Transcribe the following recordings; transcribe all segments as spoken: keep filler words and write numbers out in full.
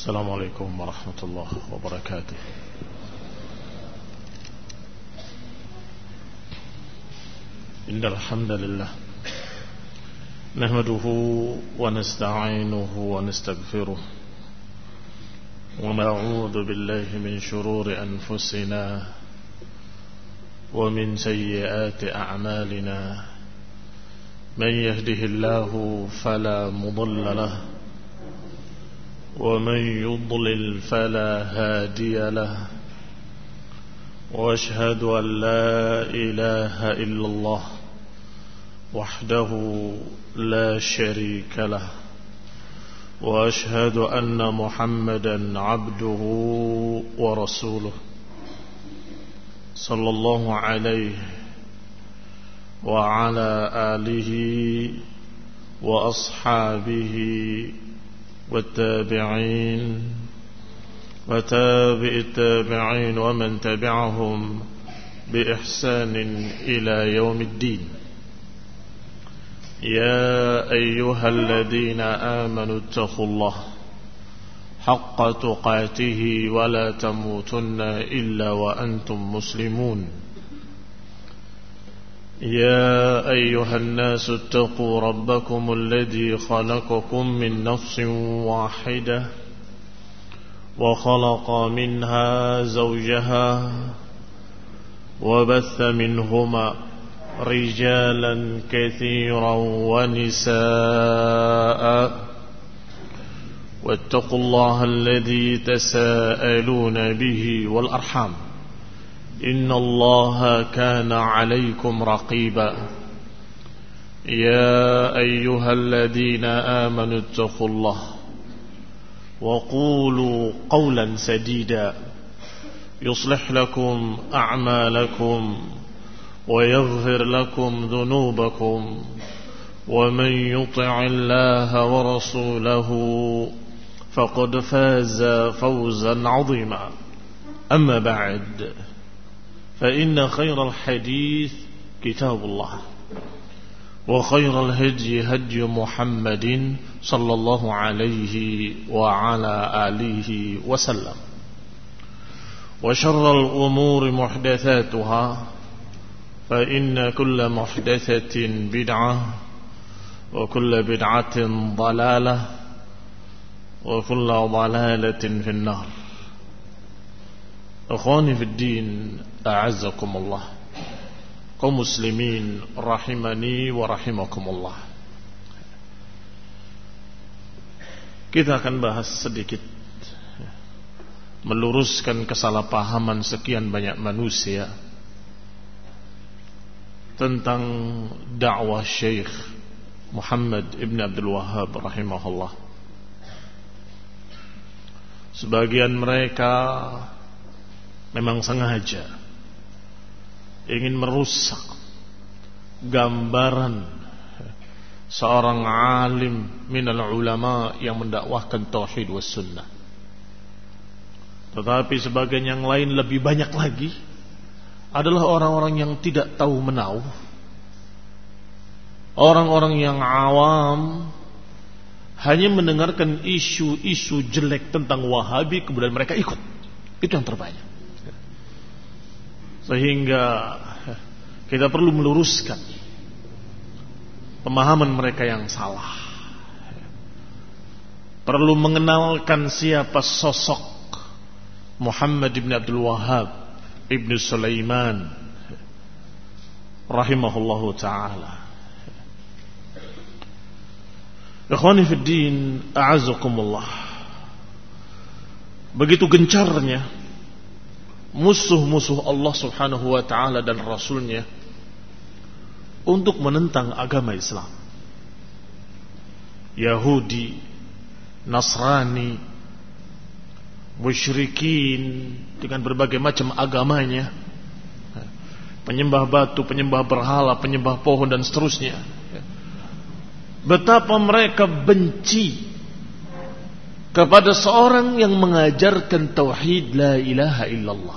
السلام عليكم ورحمة الله وبركاته. إن الحمد لله نحمده ونستعينه ونستغفره ونعوذ بالله من شرور أنفسنا ومن سيئات أعمالنا. من يهده الله فلا مضل له ومن يضلل فلا هادي له. وأشهد أن لا إله إلا الله وحده لا شريك له. وأشهد أن محمدا عبده ورسوله صلى الله عليه وعلى آله وأصحابه والتابعين وتابع التابعين ومن تبعهم بإحسان إلى يوم الدين. يا أيها الذين آمنوا اتقوا الله حق تقاته ولا تموتن إلا وأنتم مسلمون. يا أيها الناس اتقوا ربكم الذي خلقكم من نفس واحدة وخلق منها زوجها وبث منهما رجالا كثيرا ونساء. واتقوا الله الذي تساءلون به والأرحام إن الله كان عليكم رقيبا. يا أيها الذين آمنوا اتقوا الله وقولوا قولا سديدا يصلح لكم أعمالكم ويغفر لكم ذنوبكم ومن يطع الله ورسوله فقد فاز فوزا عظيما. أما بعد فإن خير الحديث كتاب الله وخير الهدي هدي محمد صلى الله عليه وعلى آله وسلم. وشر الأمور محدثاتها فإن كل محدثة بدعة وكل بدعة ضلالة وكل ضلالة في النار. أخواني في الدين أعزكم الله, kaum muslimin rahimani wa rahimakumullah. Kita akan bahas sedikit meluruskan kesalahpahaman sekian banyak manusia tentang dakwah Syekh Muhammad ibn Abdul Wahhab rahimahullah. Sebagian mereka memang sengaja ingin merusak gambaran seorang alim minal ulama yang mendakwahkan tauhid was sunnah. Tetapi sebagian yang lain lebih banyak lagi adalah orang-orang yang tidak tahu menau, orang-orang yang awam, hanya mendengarkan isu-isu jelek tentang Wahabi kemudian mereka ikut. Itu yang terbanyak. Sehingga kita perlu meluruskan pemahaman mereka yang salah. Perlu mengenalkan siapa sosok Muhammad ibn Abdul Wahhab ibn Sulaiman rahimahullahu ta'ala. Ikhwani fid din, a'azakumullah. Begitu gencarnya musuh-musuh Allah subhanahu wa ta'ala dan Rasulnya untuk menentang agama Islam. Yahudi, Nasrani, musyrikin dengan berbagai macam agamanya, penyembah batu, penyembah berhala, penyembah pohon dan seterusnya. Betapa mereka benci kepada seorang yang mengajarkan tauhid la ilaha illallah.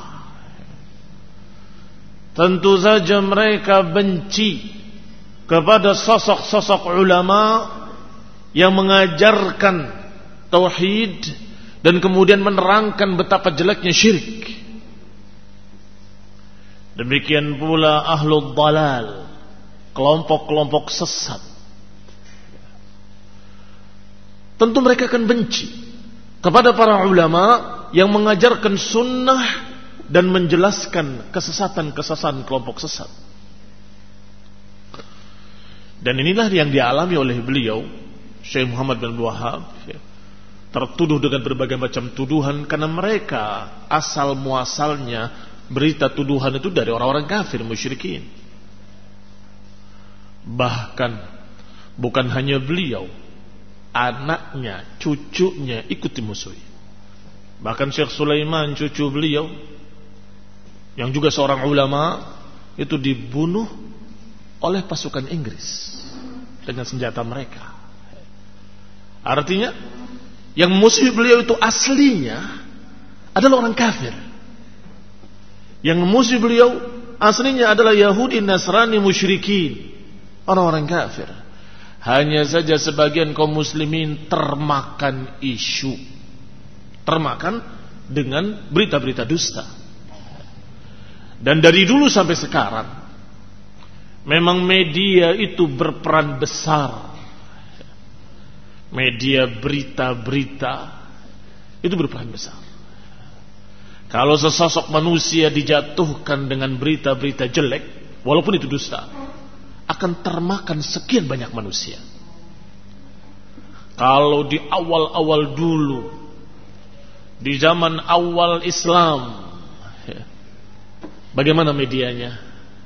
Tentu saja mereka benci kepada sosok-sosok ulama yang mengajarkan tauhid dan kemudian menerangkan betapa jeleknya syirik. Demikian pula ahlul dalal, kelompok-kelompok sesat. Tentu mereka akan benci kepada para ulama yang mengajarkan sunnah dan menjelaskan kesesatan-kesesatan kelompok sesat. Dan inilah yang dialami oleh beliau, Syekh Muhammad bin Abdul Wahhab, tertuduh dengan berbagai macam tuduhan karena mereka asal muasalnya berita tuduhan itu dari orang-orang kafir musyrikin. Bahkan bukan hanya beliau, anaknya, cucunya ikut dimusuhi. Bahkan Syekh Sulaiman, cucu beliau, yang juga seorang ulama, itu dibunuh oleh pasukan Inggris dengan senjata mereka. Artinya yang musuh beliau itu aslinya adalah orang kafir. Yang musuh beliau aslinya adalah Yahudi, Nasrani, musyrikin, orang-orang kafir. Hanya saja sebagian kaum muslimin termakan isu, termakan dengan berita-berita dusta. Dan dari dulu sampai sekarang memang media itu berperan besar. Media berita-berita itu berperan besar. Kalau sesosok manusia dijatuhkan dengan berita-berita jelek, walaupun itu dusta, akan termakan sekian banyak manusia. Kalau di awal-awal dulu, di zaman awal Islam, bagaimana medianya?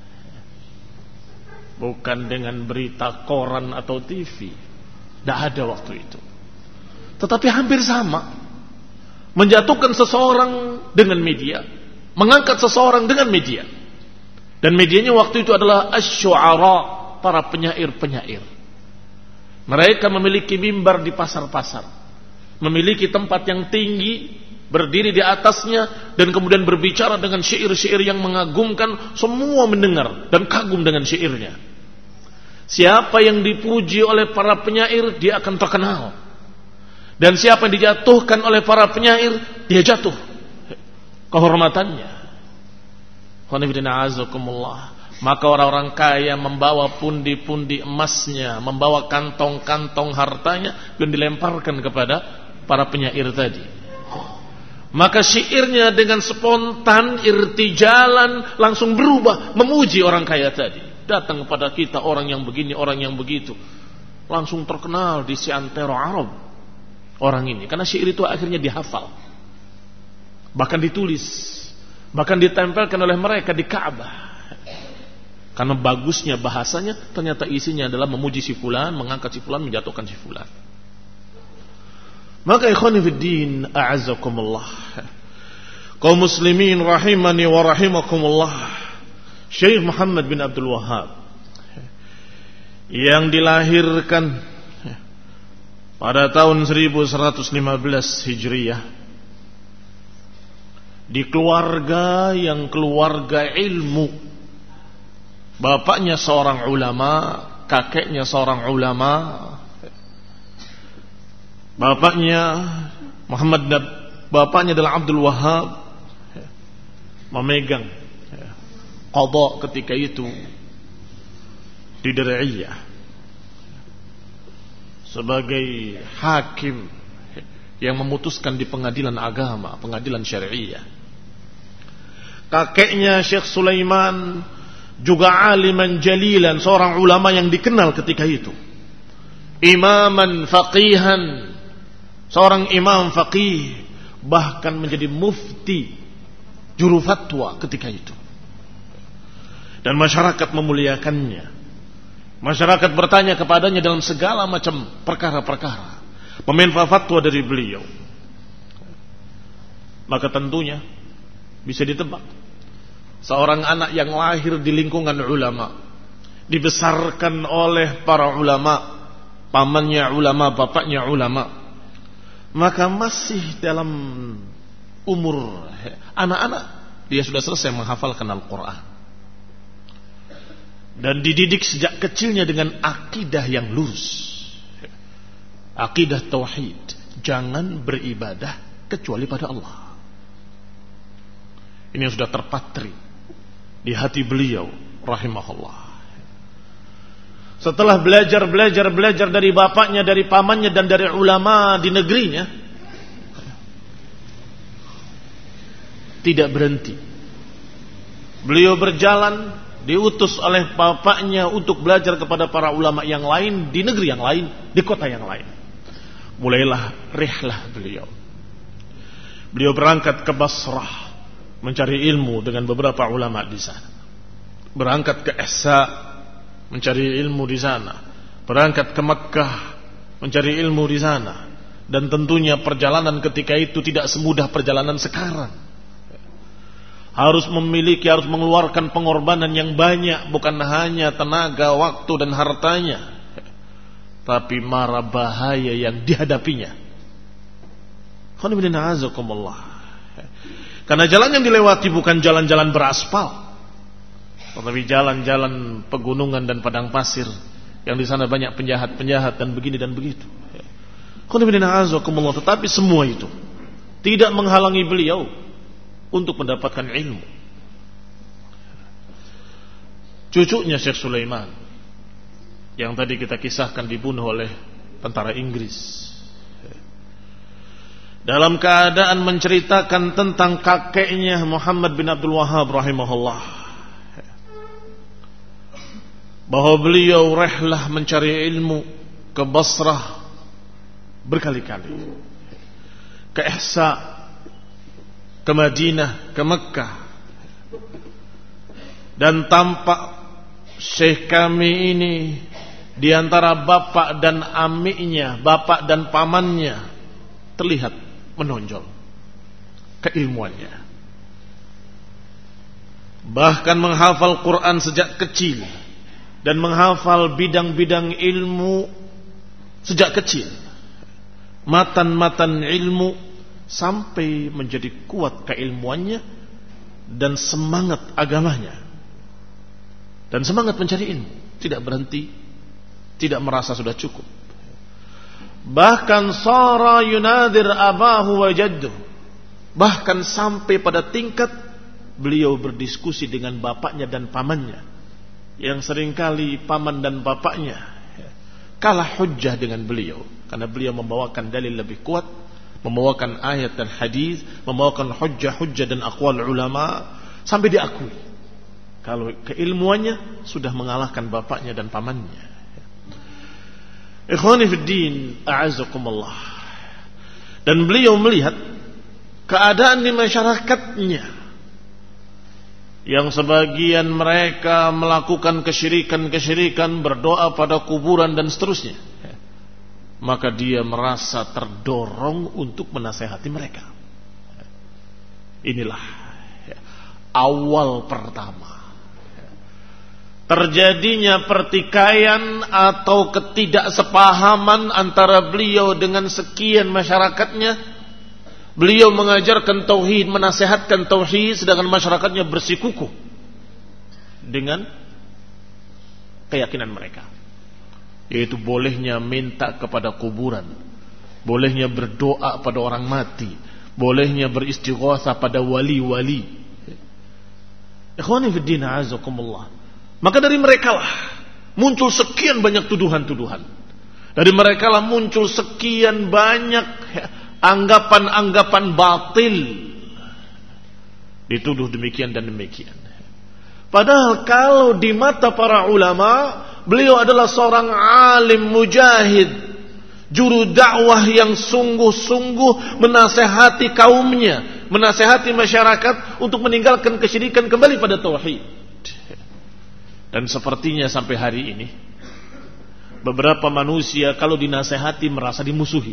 Bukan dengan berita koran atau T V. Tidak ada waktu itu. Tetapi hampir sama. Menjatuhkan seseorang dengan media, mengangkat seseorang dengan media. Dan medianya waktu itu adalah asy-syu'ara, para penyair-penyair. Mereka memiliki mimbar di pasar-pasar, memiliki tempat yang tinggi, berdiri di atasnya, dan kemudian berbicara dengan syair-syair yang mengagumkan. Semua mendengar dan kagum dengan syairnya. Siapa yang dipuji oleh para penyair, dia akan terkenal. Dan siapa yang dijatuhkan oleh para penyair, dia jatuh kehormatannya. Maka orang-orang kaya membawa pundi-pundi emasnya, membawa kantong-kantong hartanya, dan dilemparkan kepada para penyair tadi. Maka syairnya dengan spontan, irtijalan, langsung berubah, memuji orang kaya tadi. Datang kepada kita orang yang begini, orang yang begitu, langsung terkenal di seantero Arab orang ini, karena syair itu akhirnya dihafal, bahkan ditulis, bahkan ditempelkan oleh mereka di Ka'bah. Karena bagusnya bahasanya, ternyata isinya adalah memuji si fulan, mengangkat si fulan, menjatuhkan si fulan. Maka ikhwani fiddin, a'azzakumullah, kaum muslimin rahimani wa rahimakumullah, Syekh Muhammad bin Abdul Wahhab yang dilahirkan pada tahun seribu seratus lima belas Hijriyah di keluarga yang keluarga ilmu. Bapaknya seorang ulama, kakeknya seorang ulama. Bapaknya Muhammad, bapaknya adalah Abdul Wahhab, memegang qadha ketika itu di Dir'iyah sebagai hakim yang memutuskan di pengadilan agama, pengadilan syariah. Kakeknya Syekh Sulaiman juga aliman jalilan, seorang ulama yang dikenal ketika itu. Imaman faqihan, seorang imam faqih, bahkan menjadi mufti, juru fatwa ketika itu. Dan masyarakat memuliakannya. Masyarakat bertanya kepadanya dalam segala macam perkara-perkara, meminta fatwa dari beliau. Maka tentunya bisa ditebak, seorang anak yang lahir di lingkungan ulama, dibesarkan oleh para ulama, pamannya ulama, bapaknya ulama, maka masih dalam umur anak-anak, dia sudah selesai menghafalkan Al-Quran. Dan dididik sejak kecilnya dengan akidah yang lurus, akidah tauhid. Jangan beribadah kecuali pada Allah. Ini yang sudah terpatri di hati beliau rahimahullah. Setelah belajar, belajar, belajar dari bapaknya, dari pamannya, dan dari ulama di negerinya, tidak berhenti. Beliau berjalan, diutus oleh bapaknya untuk belajar kepada para ulama yang lain, di negeri yang lain, di kota yang lain. Mulailah rihlah beliau. Beliau berangkat ke Basrah, mencari ilmu dengan beberapa ulama di sana. Berangkat ke Ihsa, mencari ilmu di sana. Berangkat ke Mekkah, mencari ilmu di sana. Dan tentunya perjalanan ketika itu tidak semudah perjalanan sekarang. Harus memiliki, harus mengeluarkan pengorbanan yang banyak, bukan hanya tenaga, waktu dan hartanya, tapi mara bahaya yang dihadapinya. Karena jalan yang dilewati bukan jalan-jalan beraspal, tetapi jalan-jalan pegunungan dan padang pasir, yang di sana banyak penjahat-penjahat dan begini dan begitu. Tetapi semua itu tidak menghalangi beliau untuk mendapatkan ilmu. Cucunya Syekh Sulaiman, yang tadi kita kisahkan, dibunuh oleh tentara Inggris, dalam keadaan menceritakan tentang kakeknya Muhammad bin Abdul Wahhab rahimahullah, bahwa beliau rehlah mencari ilmu ke Basrah berkali-kali, ke Ihsa, ke Madinah, ke Mekkah, dan tampak Syekh kami ini di antara bapak dan amiknya, bapak dan pamannya, terlihat menonjol keilmuannya. Bahkan menghafal Quran sejak kecil dan menghafal bidang-bidang ilmu sejak kecil, matan-matan ilmu, sampai menjadi kuat keilmuannya dan semangat agamanya dan semangat mencari ilmu, tidak berhenti, tidak merasa sudah cukup. Bahkan sara yunadir abahu wa jadduh, bahkan sampai pada tingkat beliau berdiskusi dengan bapaknya dan pamannya, yang seringkali paman dan bapaknya kalah hujjah dengan beliau, karena beliau membawakan dalil lebih kuat, membawakan ayat dan hadis, membawakan hujjah-hujjah dan aqwal ulama, sampai diakui kalau keilmuannya sudah mengalahkan bapaknya dan pamannya. Ikhwani fid din, a'azzakumullah. Dan beliau melihat keadaan di masyarakatnya, yang sebagian mereka melakukan kesyirikan-kesyirikan, berdoa pada kuburan dan seterusnya. Maka dia merasa terdorong untuk menasehati mereka. Inilah awal pertama terjadinya pertikaian atau ketidaksepahaman antara beliau dengan sekian masyarakatnya. Beliau mengajarkan tauhid, menasihatkan tauhid, sedangkan masyarakatnya bersikukuh dengan keyakinan mereka, yaitu bolehnya minta kepada kuburan, bolehnya berdoa pada orang mati, bolehnya beristighatsah pada wali-wali. Ikhwani fiddin, a'azakumullah. Maka dari mereka lah muncul sekian banyak tuduhan-tuduhan. Dari mereka lah muncul sekian banyak anggapan-anggapan batil, dituduh demikian dan demikian. Padahal kalau di mata para ulama, beliau adalah seorang alim mujahid, juru dakwah yang sungguh-sungguh menasehati kaumnya, menasehati masyarakat untuk meninggalkan kesyirikan, kembali pada tauhid. Dan sepertinya sampai hari ini beberapa manusia kalau dinasehati merasa dimusuhi.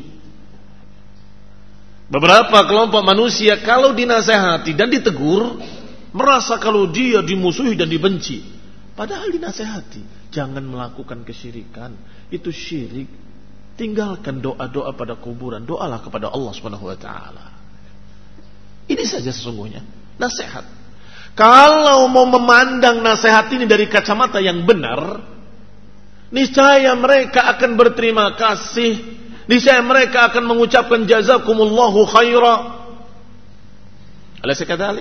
Beberapa kelompok manusia kalau dinasehati dan ditegur merasa kalau dia dimusuhi dan dibenci. Padahal dinasehati, jangan melakukan kesyirikan, itu syirik. Tinggalkan doa-doa pada kuburan, doalah kepada Allah Subhanahu wa taala. Ini saja sesungguhnya nasihat. Kalau mau memandang nasihat ini dari kacamata yang benar, niscaya mereka akan berterima kasih niscaya mereka akan mengucapkan jazakumullahu khaira. Alaysa kadzalik?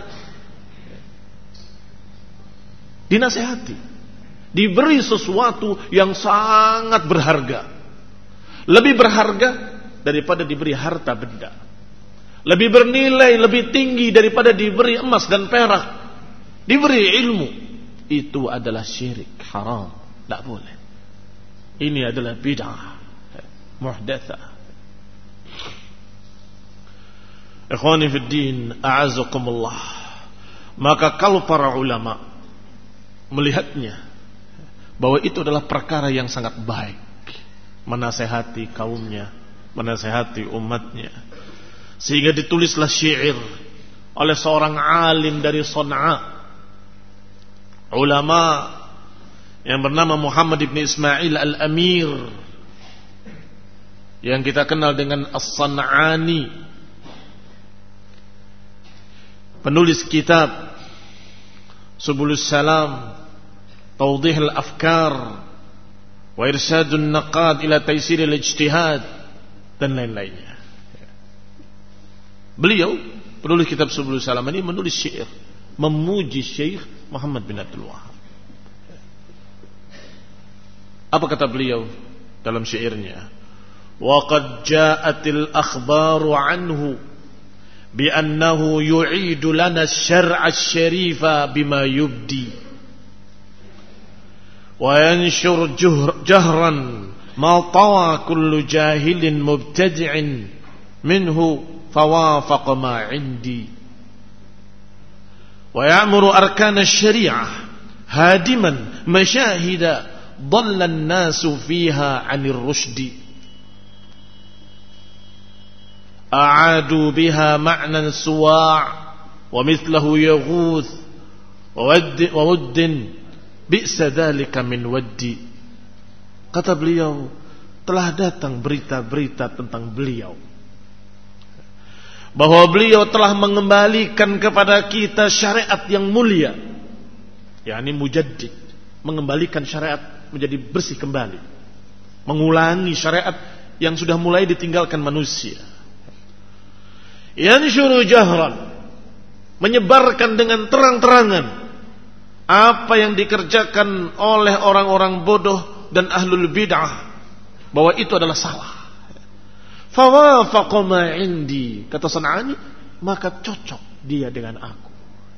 Dinasihati, diberi sesuatu yang sangat berharga, lebih berharga daripada diberi harta benda, lebih bernilai, lebih tinggi daripada diberi emas dan perak, diberi ilmu. Itu adalah syirik, haram, tidak boleh. Ini adalah bid'ah muhdatsah. Ikhwani fid din, a'azzakumullah. Maka kalau para ulama melihatnya bahwa itu adalah perkara yang sangat baik, menasehati kaumnya, menasehati umatnya, sehingga ditulislah syair oleh seorang alim dari Son'a, ulama yang bernama Muhammad ibn Ismail al-Amir, yang kita kenal dengan As-San'ani, penulis kitab Subulus Salam, Tawdih al-Afkar, wa Irsyadun Naqad ila Taysir al-Ijtihad, dan lain-lainnya. Beliau penulis kitab Subulus Salam ini menulis syair memuji Syekh Muhammad bin Abdul Wahab. Apa kata beliau dalam syairnya? Wa qad ja'atil akhbaru anhu bi annahu yu'idu lana asy-syar'a asy-syarifa bima yubdi wa yanshur jahran ma tawa kullu jahilin mubtadi'in minhu fawafaqa ma 'indi wa ya'muru arkan asy-syari'ah hadiman mashahida dhalla an-nasu fiha 'anir rusydi أعادوا بها معنى سواع ومثله يغوث وود, وود بئس ذلك من ودي. Kata beliau, telah datang berita-berita tentang beliau, bahwa beliau telah mengembalikan kepada kita syariat yang mulia, yakni mujaddid, mengembalikan syariat menjadi bersih kembali, mengulangi syariat yang sudah mulai ditinggalkan manusia. Yanshuru jahran, menyebarkan dengan terang-terangan apa yang dikerjakan oleh orang-orang bodoh dan ahlul bid'ah, bahwa itu adalah salah. Fawafaqa ma 'indi, kata San'ani, maka cocok dia dengan aku.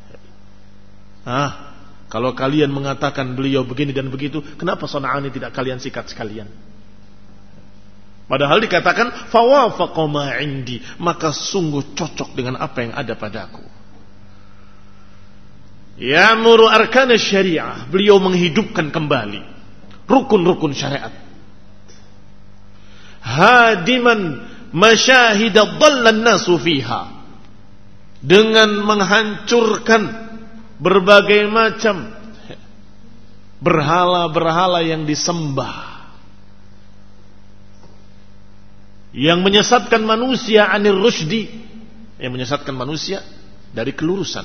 Ah, kalau kalian mengatakan beliau begini dan begitu, kenapa San'ani tidak kalian sikat sekalian? Padahal dikatakan fawafaqa ma 'indi, maka sungguh cocok dengan apa yang ada padaku. Ya'muru arkan syariah, beliau menghidupkan kembali rukun-rukun syariat. Hadiman masyahida dhallan nasu fiha, dengan menghancurkan berbagai macam berhala-berhala yang disembah, yang menyesatkan manusia anir rusydi, yang menyesatkan manusia dari kelurusan.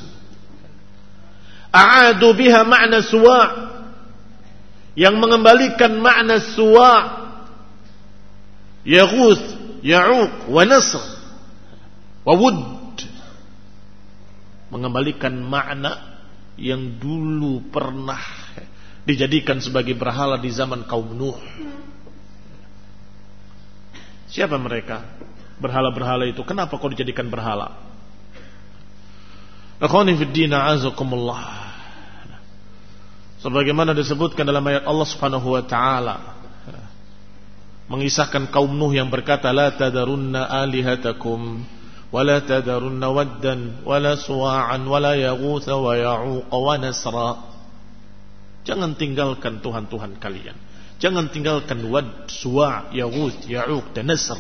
A'adu biha ma'na suwa', yang mengembalikan makna suwa', yaghuth, ya'uq, wa nasr, wa wud, mengembalikan makna yang dulu pernah dijadikan sebagai berhala di zaman kaum Nuh. Siapa mereka? Berhala-berhala itu. Kenapa kau dijadikan berhala? Akhwani fid din, a'azakumullah. Sebagaimana disebutkan dalam ayat Allah Subhanahu wa taala, mengisahkan kaum Nuh yang berkata, la tadarunna alihatakum wa la tadarunna waddan wa la suwa'an wa la yaghutha wa ya'uq wa nasra. Jangan tinggalkan Tuhan-Tuhan kalian. Jangan tinggalkan Wad, Suwa', Yaghuth, Ya'uq dan Nasr.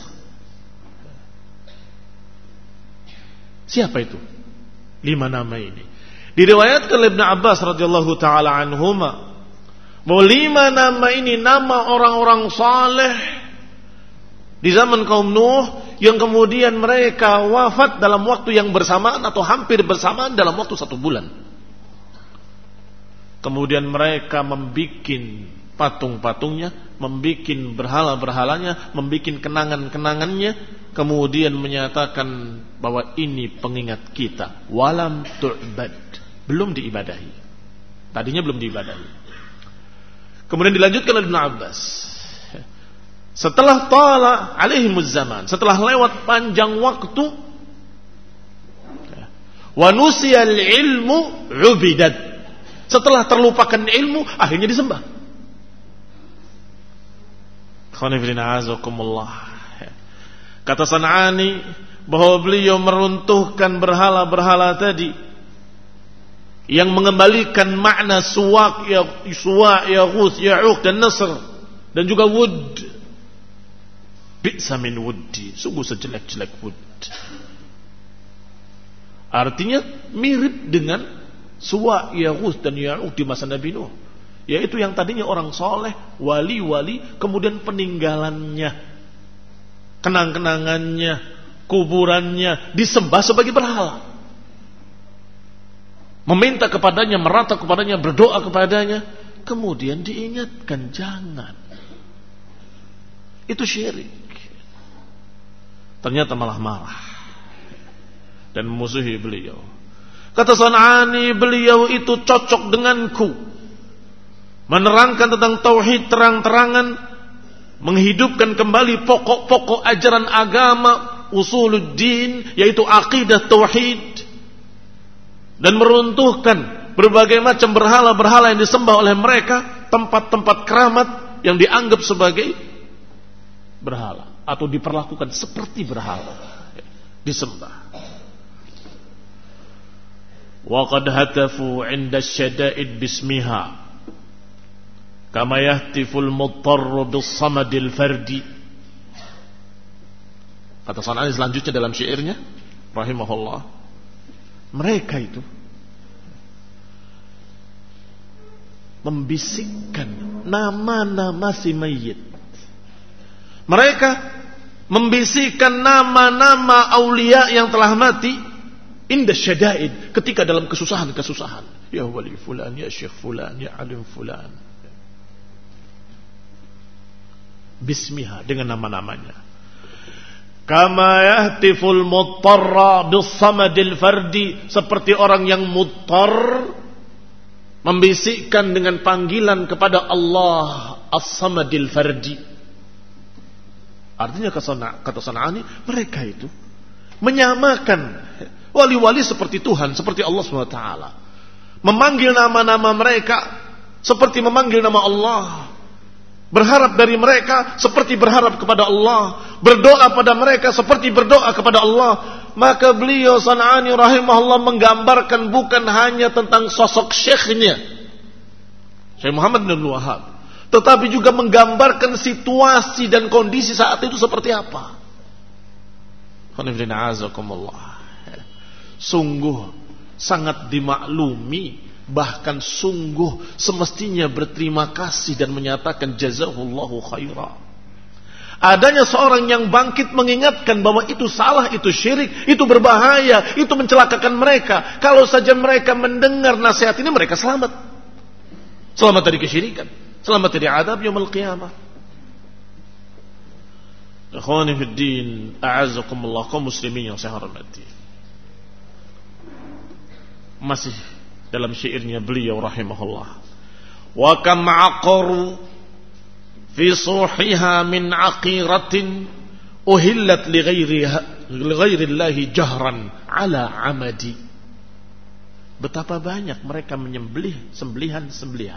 Siapa itu? Lima nama ini diriwayatkan oleh Ibn Abbas radhiyallahu taala anhuma, bahwa lima nama ini nama orang-orang saleh di zaman kaum Nuh, yang kemudian mereka wafat dalam waktu yang bersamaan atau hampir bersamaan dalam waktu satu bulan. Kemudian mereka membikin patung-patungnya, membikin berhala-berhalanya, membikin kenangan-kenangannya, kemudian menyatakan bahwa ini pengingat kita. Walam tu'bad, belum diibadahi. Tadinya belum diibadahi. Kemudian dilanjutkan oleh Ibnu Abbas. Setelah tala alaihimuz zaman, setelah lewat panjang waktu, wa nusiyal ilmu ubidat. Setelah terlupakan ilmu, akhirnya disembah. Kata San'ani bahwa beliau meruntuhkan berhala-berhala tadi yang mengembalikan makna suwak, ya suwa, ya ghus, ya'uq dan nasr, dan juga wud. Bi'sa min wuddi, sungguh sejelek-jelek wud. Artinya mirip dengan suwa, ya ghus dan ya'uq di masa Nabi Nuh, yaitu yang tadinya orang soleh, wali-wali, kemudian peninggalannya, kenang-kenangannya, kuburannya disembah sebagai berhala. Meminta kepadanya, merata kepadanya, berdoa kepadanya, kemudian diingatkan jangan. Itu syirik. Ternyata malah marah dan memusuhi beliau. Kata San'ani, beliau itu cocok denganku, menerangkan tentang tauhid terang-terangan, menghidupkan kembali pokok-pokok ajaran agama, usuluddin, yaitu akidah tauhid, dan meruntuhkan berbagai macam berhala-berhala yang disembah oleh mereka, tempat-tempat keramat yang dianggap sebagai berhala atau diperlakukan seperti berhala, disembah. Wa qad hatafu 'inda syada'id bismiha kama yahtiful muttarru bis-samadil fardi. Kata San'ani selanjutnya dalam syairnya rahimahullah, mereka itu membisikkan nama-nama si mayit. Mereka membisikkan nama-nama aulia yang telah mati inda syada'id, ketika dalam kesusahan-kesusahan. Ya wali fulan, ya syekh fulan, ya alim fulan. Bismiha, dengan nama-namanya. Kama yahtiful muttarra bis-samadil fardi, seperti orang yang muttar membisikkan dengan panggilan kepada Allah as-samadil fardi. Artinya kata San'ani, mereka itu menyamakan wali-wali seperti Tuhan, seperti Allah subhanahu wa taala, memanggil nama-nama mereka seperti memanggil nama Allah, berharap dari mereka seperti berharap kepada Allah, berdoa pada mereka seperti berdoa kepada Allah. Maka beliau San'ani rahimahullah menggambarkan bukan hanya tentang sosok syekhnya Syekh Muhammad bin Abdul Wahhab, tetapi juga menggambarkan situasi dan kondisi saat itu seperti apa. Sungguh sangat dimaklumi, bahkan sungguh semestinya berterima kasih dan menyatakan jazahullahu khaira. Adanya seorang yang bangkit mengingatkan bahwa itu salah, itu syirik, itu berbahaya, itu mencelakakan mereka. Kalau saja mereka mendengar nasihat ini, mereka selamat. Selamat dari kesyirikan, selamat dari adab yaumul qiyamah. Ikhwani fid din, a'azzakumullah, kaum muslimin yang saya hormati. Masih dalam syairnya beliau rahimahullah, wa kam aqaru fi suhiha min aqiratin uhillat li ghairiha li ghairillahi jahran ala amadi. Betapa banyak mereka menyembelih sembelihan-sembelihan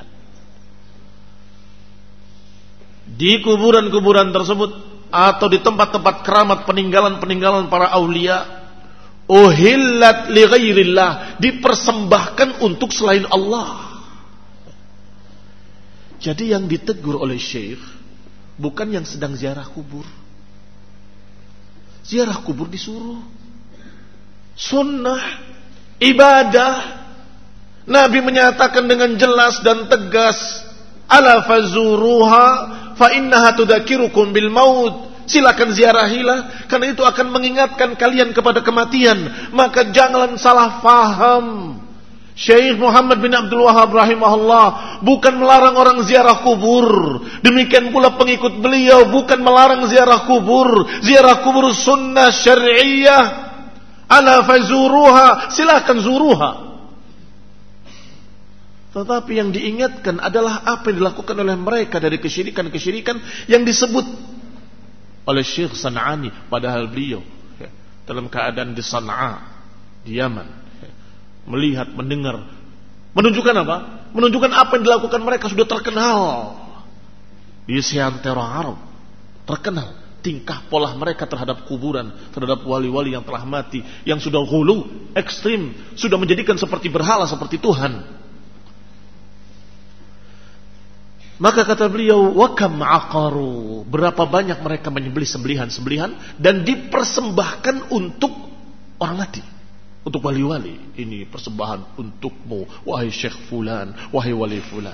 di kuburan-kuburan tersebut atau di tempat-tempat keramat peninggalan-peninggalan para aulia. Uhillat li ghairillah, dipersembahkan untuk selain Allah. Jadi yang ditegur oleh Syekh bukan yang sedang ziarah kubur. Ziarah kubur disuruh, sunnah, ibadah. Nabi menyatakan dengan jelas dan tegas, ala fazuruha fa innaha tudzakirukum bil maut. Silakan ziarahilah, karena itu akan mengingatkan kalian kepada kematian. Maka jangan salah faham, Syekh Muhammad bin Abdul Wahhab rahimahullah bukan melarang orang ziarah kubur. Demikian pula pengikut beliau bukan melarang ziarah kubur. Ziarah kubur sunnah syar'iyyah. Ala fazuruha, silakan zuruha. Tetapi yang diingatkan adalah apa yang dilakukan oleh mereka dari kesyirikan-kesyirikan yang disebut oleh Syekh San'ani, padahal beliau ya, dalam keadaan di San'a, di Yaman, melihat, mendengar, menunjukkan apa? Menunjukkan apa yang dilakukan mereka sudah terkenal di seantero Arab, terkenal tingkah pola mereka terhadap kuburan, terhadap wali-wali yang telah mati, yang sudah ghulu, ekstrim, sudah menjadikan seperti berhala, seperti Tuhan. Maka kata beliau, wa kam aqaru, berapa banyak mereka menyembelih sembelihan-sembelihan dan dipersembahkan untuk orang mati. Untuk wali-wali, ini persembahan untukmu, wahai Syekh Fulan, wahai wali Fulan.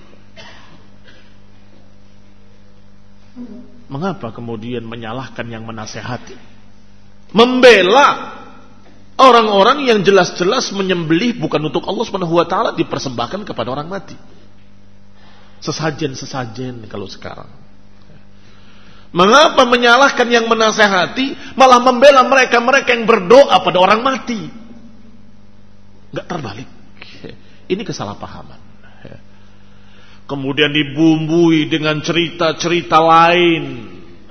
Mengapa kemudian menyalahkan yang menasehati? Membela orang-orang yang jelas-jelas menyembelih bukan untuk Allah Subhanahu wa taala, dipersembahkan kepada orang mati. Sesajen-sesajen kalau sekarang. Mengapa menyalahkan yang menasehati, malah membela mereka-mereka yang berdoa pada orang mati? Enggak terbalik. Ini kesalahpahaman. Kemudian dibumbui dengan cerita-cerita lain,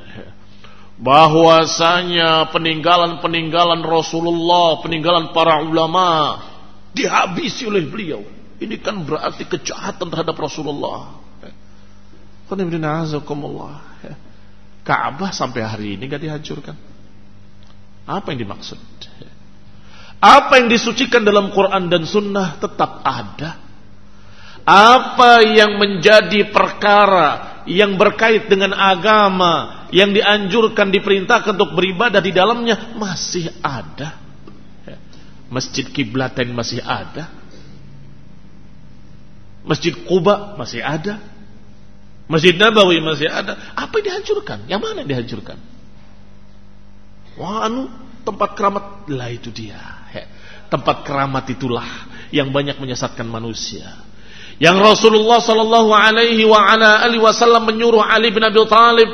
bahwasanya peninggalan-peninggalan Rasulullah, peninggalan para ulama dihabisi oleh beliau. Ini kan berarti kejahatan terhadap Rasulullah. Ka'bah sampai hari ini gak dihancurkan. Apa yang dimaksud? Apa yang disucikan dalam Quran dan Sunnah tetap ada. Apa yang menjadi perkara yang berkait dengan agama, yang dianjurkan, diperintahkan untuk beribadah di dalamnya masih ada. Masjid Qiblatain masih ada. Masjid Quba masih ada. Masjid Nabawi masih ada. Apa yang dihancurkan? Yang mana yang dihancurkan? Wah, anu tempat keramat. Lah itu dia. Tempat keramat itulah yang banyak menyesatkan manusia. Yang Rasulullah sallallahu alaihi wa ala alihi wasallam menyuruh Ali bin Abi Thalib,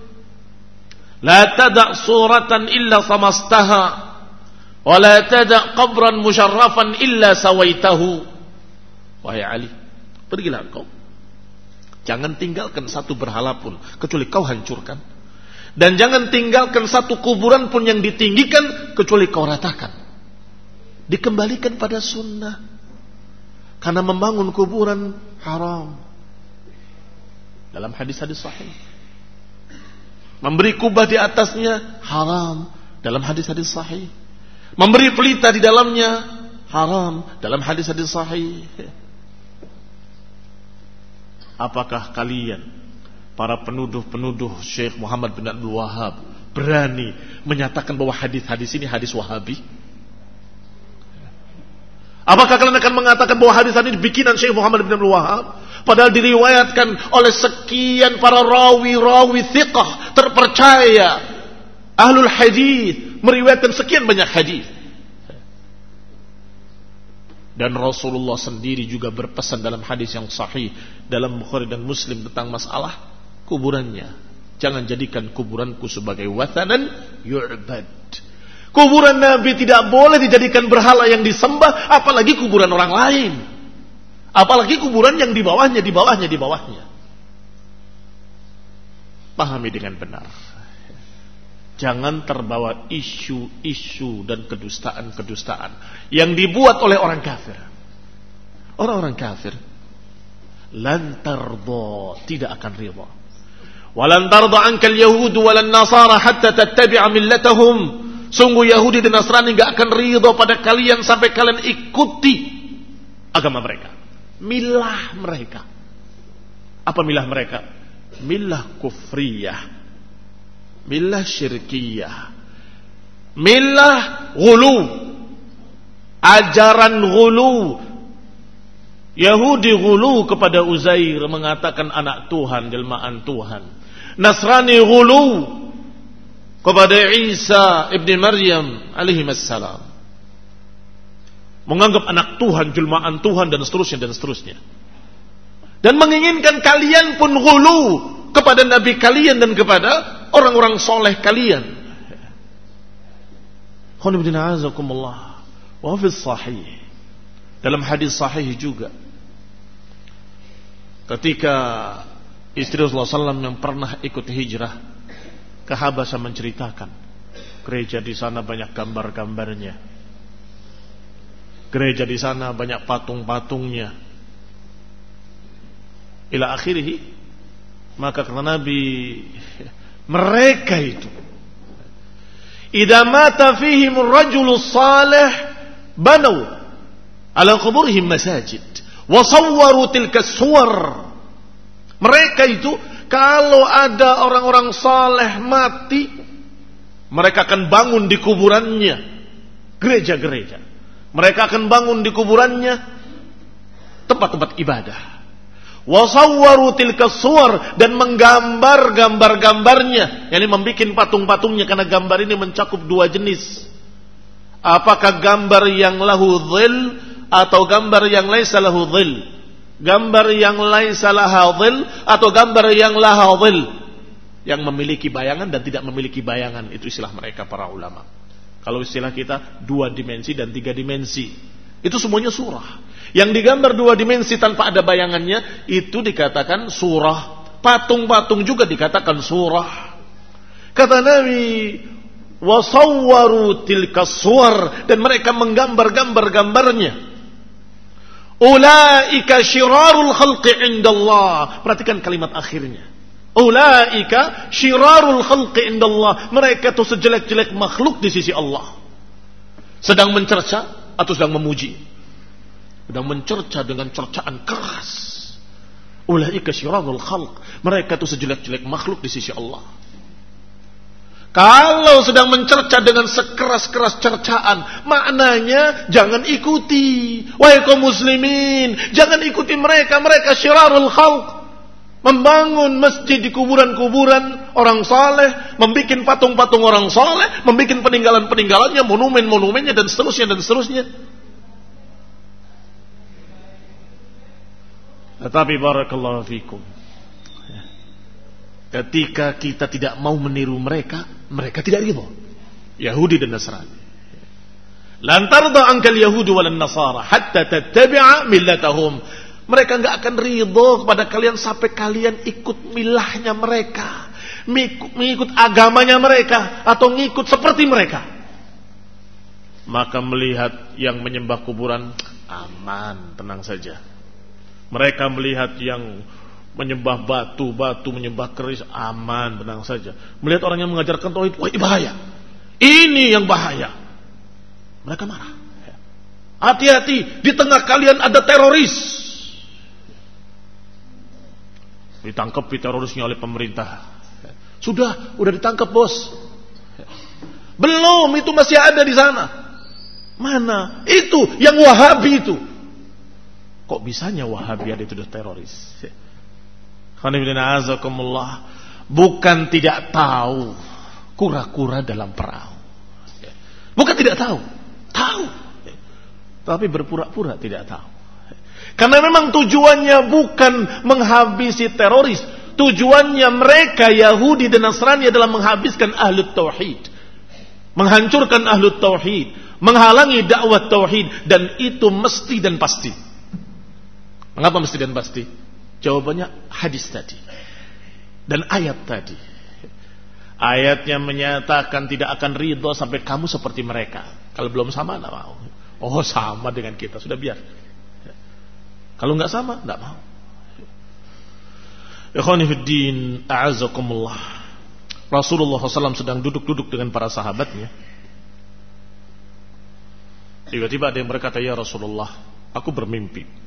la tada' suratan illa samastaha wa la tada' qabran musharrafan illa sawaitahu. Wahai Ali, pergilah engkau, jangan tinggalkan satu berhala pun kecuali kau hancurkan, dan jangan tinggalkan satu kuburan pun yang ditinggikan kecuali kau ratakan. Dikembalikan pada sunnah. Karena membangun kuburan haram. Dalam hadis-hadis sahih. Memberi kubah di atasnya haram. Dalam hadis-hadis sahih. Memberi pelita di dalamnya haram. Dalam hadis-hadis sahih. Apakah kalian, para penuduh-penuduh Syekh Muhammad bin Abdul Wahhab, berani menyatakan bahwa hadis-hadis ini hadis Wahabi? Apakah kalian akan mengatakan bahwa hadis ini bikinan Syekh Muhammad bin Abdul Wahhab, padahal diriwayatkan oleh sekian para rawi-rawi thiqah terpercaya, ahlul hadis, meriwayatkan sekian banyak hadis. Dan Rasulullah sendiri juga berpesan dalam hadis yang sahih dalam Bukhari dan Muslim tentang masalah kuburannya. Jangan jadikan kuburanku sebagai wathanan yu'bad. Kuburan Nabi tidak boleh dijadikan berhala yang disembah, apalagi kuburan orang lain. Apalagi kuburan yang di bawahnya, di bawahnya, di bawahnya. Pahami dengan benar. Jangan terbawa isu-isu dan kedustaan-kedustaan yang dibuat oleh orang kafir. Orang-orang kafir lan tarda, tidak akan ridha. Walan tarda ankal yahudu walan nasara hatta tattabi'a millatahum. Sungguh Yahudi dan Nasrani gak akan ridho pada kalian sampai kalian ikuti agama mereka, milah mereka. Apa milah mereka? Milah kufriyah, milah syirkiyah, milah ghulu, ajaran ghulu. Yahudi ghulu kepada Uzair, mengatakan anak Tuhan, jelmaan Tuhan. Nasrani ghulu kepada Isa ibn Maryam alaihi assalam. menganggap anak Tuhan, jelmaan Tuhan, dan seterusnya dan seterusnya. Dan menginginkan kalian pun ghulu kepada Nabi kalian dan kepada orang-orang soleh kalian. Khonibdina azakumullah. Wa fis sahih, dalam hadis sahih juga, ketika istri Rasulullah shallallahu alaihi wasallam yang pernah ikut hijrah ke Habasyah menceritakan, gereja di sana banyak gambar-gambarnya, gereja di sana banyak patung-patungnya, ila akhirih. Maka kata Nabi, mereka itu idza mata fihim ar-rajulu salih banu ala quburihim masajid wa sawwaru tilka suwar. Mereka itu kalau ada orang-orang saleh mati, mereka akan bangun di kuburannya gereja-gereja. Mereka akan bangun di kuburannya tempat-tempat ibadah. Wasawwaru tilka suwar, dan menggambar gambar-gambarnya, yakni membikin patung-patungnya, karena gambar ini mencakup dua jenis. Apakah gambar yang lahu dhil atau gambar yang laisa lahu dhil? Gambar yang laisa laha dhil atau gambar yang laha dhil, yang memiliki bayangan dan tidak memiliki bayangan. Itu istilah mereka para ulama. Kalau istilah kita dua dimensi dan tiga dimensi, itu semuanya surah. Yang digambar dua dimensi tanpa ada bayangannya itu dikatakan surah. Patung-patung juga dikatakan surah. Kata Nabi, wasawwaru tilka suwar, dan mereka menggambar-gambar gambarnya. Ulaika syirarul khalqi indallah. Perhatikan kalimat akhirnya. Ulaika syirarul khalqi indallah. Mereka itu sejelek-jelek makhluk di sisi Allah. Sedang mencerca atau sedang memuji? Sedang mencerca dengan cercaan keras. Ulaika syirarul khalq. Mereka itu sejelek-jelek makhluk di sisi Allah. Kalau sedang mencerca dengan sekeras-keras cercaan, maknanya jangan ikuti. Wahai kaum muslimin, jangan ikuti mereka. Mereka syirarul khalq. Membangun masjid di kuburan-kuburan orang saleh, membikin patung-patung orang saleh, membikin peninggalan-peninggalannya, monumen-monumennya, dan seterusnya dan seterusnya. Tetapi barakallahu fikum, ketika kita tidak mau meniru mereka, mereka tidak ridha. Yahudi dan Nasrani. Lan tarda ankal yahudu wal nasara hatta tattabi'a millatahum. Mereka enggak akan ridha kepada kalian sampai kalian ikut milahnya mereka, mengikut agamanya mereka, atau ngikut seperti mereka. Maka melihat yang menyembah kuburan, aman, tenang saja. Mereka melihat yang menyembah batu-batu, menyembah keris, aman, tenang saja. Melihat orang yang mengajarkan tauhid, wah, ini bahaya. Ini yang bahaya. Mereka marah. Hati-hati, di tengah kalian ada teroris. Ditangkap terorisnya oleh pemerintah. Sudah, udah ditangkap bos. Belum, itu masih ada di sana. Mana? Itu yang Wahabi itu. Kok bisanya Wahabi ada itu teroris? Bukan tidak tahu, kura-kura dalam perahu. Bukan tidak tahu, tahu, tapi berpura-pura tidak tahu. Karena memang tujuannya bukan menghabisi teroris. Tujuannya mereka Yahudi dan Nasrani adalah menghabiskan ahlu tauhid, menghancurkan ahlu tauhid, menghalangi dakwah tauhid, dan itu mesti dan pasti. Mengapa mesti dan pasti? Jawabannya hadis tadi dan ayat tadi. Ayatnya menyatakan tidak akan ridho sampai kamu seperti mereka. Kalau belum sama, tidak mau. Oh, sama dengan kita, sudah biar. Kalau nggak sama, tidak mau. Ikhwani fiddin, a'azakumullah. Rasulullah shallallahu alaihi wasallam sedang duduk-duduk dengan para sahabatnya. Tiba-tiba ada yang berkata, ya Rasulullah, aku bermimpi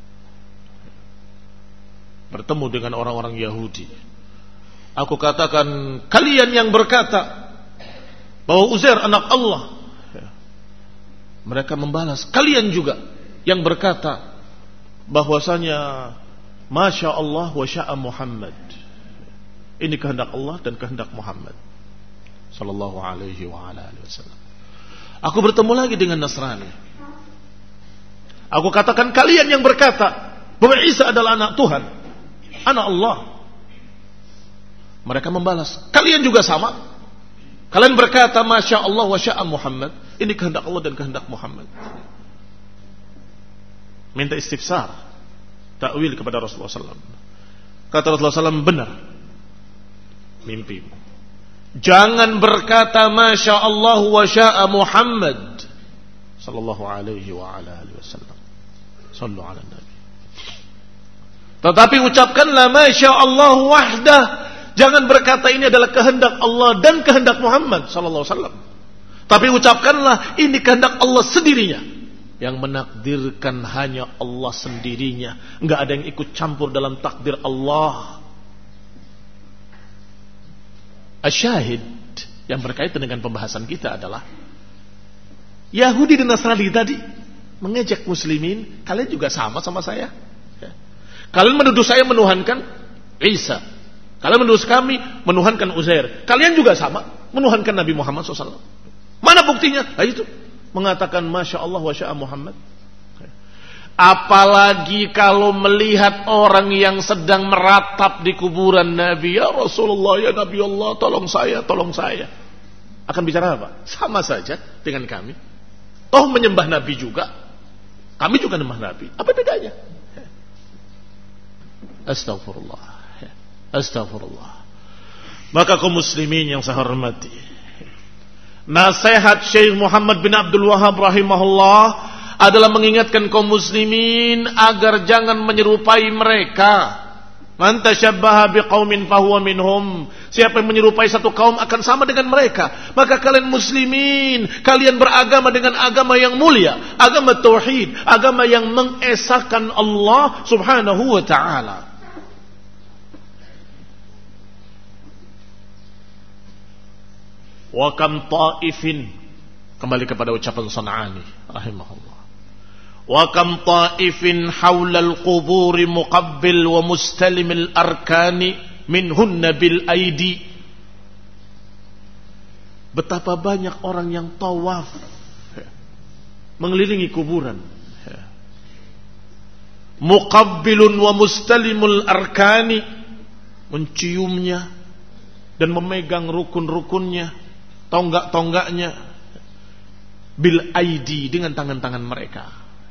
bertemu dengan orang-orang Yahudi. Aku katakan, kalian yang berkata bahwa Uzair anak Allah. Mereka membalas, kalian juga yang berkata bahwasanya Masya Allah wa sya'a Muhammad. Ini kehendak Allah dan kehendak Muhammad sallallahu alaihi wa ala alihi wasallam. Aku bertemu lagi dengan Nasrani. Aku katakan kalian yang berkata bahwa Isa adalah anak Tuhan, anak Allah. Mereka membalas, kalian juga sama. Kalian berkata Masya Allah wa sya'a Muhammad. Ini kehendak Allah dan kehendak Muhammad. Minta istifsar, takwil kepada Rasulullah sallallahu alaihi wasallam. Kata Rasulullah sallallahu alaihi wasallam, benar mimpimu. Jangan berkata Masya Allah wa sya'a Muhammad sallallahu alaihi wa ala alihi wasallam. Sallu ala nabi. Tetapi ucapkanlah Masya Allah wahdah. Jangan berkata ini adalah kehendak Allah dan kehendak Muhammad sallallahu alaihi wasallam. Tapi ucapkanlah ini kehendak Allah sendirinya. Yang menakdirkan hanya Allah sendirinya. Enggak ada yang ikut campur dalam takdir Allah. Asyahid yang berkaitan dengan pembahasan kita adalah Yahudi dan Nasrani tadi mengejek muslimin, kalian juga sama sama saya. Kalian menuduh saya menuhankan Isa. Kalian menuduh kami menuhankan Uzair. Kalian juga sama menuhankan Nabi Muhammad shallallahu alaihi wasallam. Mana buktinya? Nah, itu mengatakan Masya Allah wa sya'a Muhammad. Apalagi kalau melihat orang yang sedang meratap di kuburan Nabi, ya Rasulullah, ya Nabi Allah, tolong saya, tolong saya. Akan bicara apa? Sama saja dengan kami. Toh menyembah Nabi juga. Kami juga menyembah Nabi. Apa bedanya? Astagfirullah. Astagfirullah. Maka kaum muslimin yang saya hormati, nasihat Syekh Muhammad bin Abdul Wahhab rahimahullah adalah mengingatkan kaum muslimin agar jangan menyerupai mereka. Man tashabbaha biqaumin fahuwa minhum. Siapa yang menyerupai satu kaum akan sama dengan mereka. Maka kalian muslimin, kalian beragama dengan agama yang mulia, agama tauhid, agama yang mengesahkan Allah Subhanahu wa taala. Wa kam ta'ifin, kembali kepada ucapan San'ani rahimahullah. Wa kam ta'ifin haulal quburi muqabbil wa mustalimil arkani minhunna bil aidi. Betapa banyak orang yang tawaf mengelilingi kuburan, muqabbilun wa mustalimul arkani, menciumnya dan memegang rukun-rukunnya, tonggak-tonggaknya, bil aidi, dengan tangan-tangan mereka.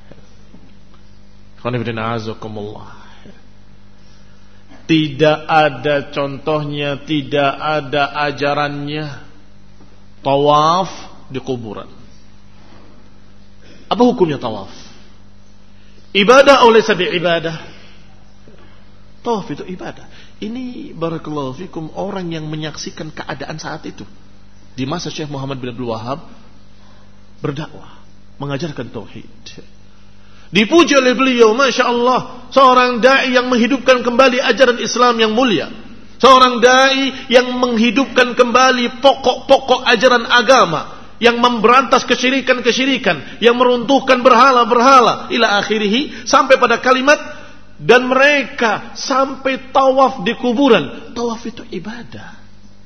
Tidak ada contohnya, tidak ada ajarannya tawaf di kuburan. Apa hukumnya tawaf? Ibadah oleh sabi ibadah. Tawaf itu ibadah. Ini barakallahu fikum orang yang menyaksikan keadaan saat itu. Di masa Syekh Muhammad bin Abdul Wahhab berdakwah, mengajarkan tauhid. Dipuji oleh beliau, Masya Allah, seorang da'i yang menghidupkan kembali ajaran Islam yang mulia. Seorang da'i yang menghidupkan kembali pokok-pokok ajaran agama, yang memberantas kesyirikan-kesyirikan, yang meruntuhkan berhala-berhala, ila akhirih, sampai pada kalimat, dan mereka sampai tawaf di kuburan. Tawaf itu ibadah.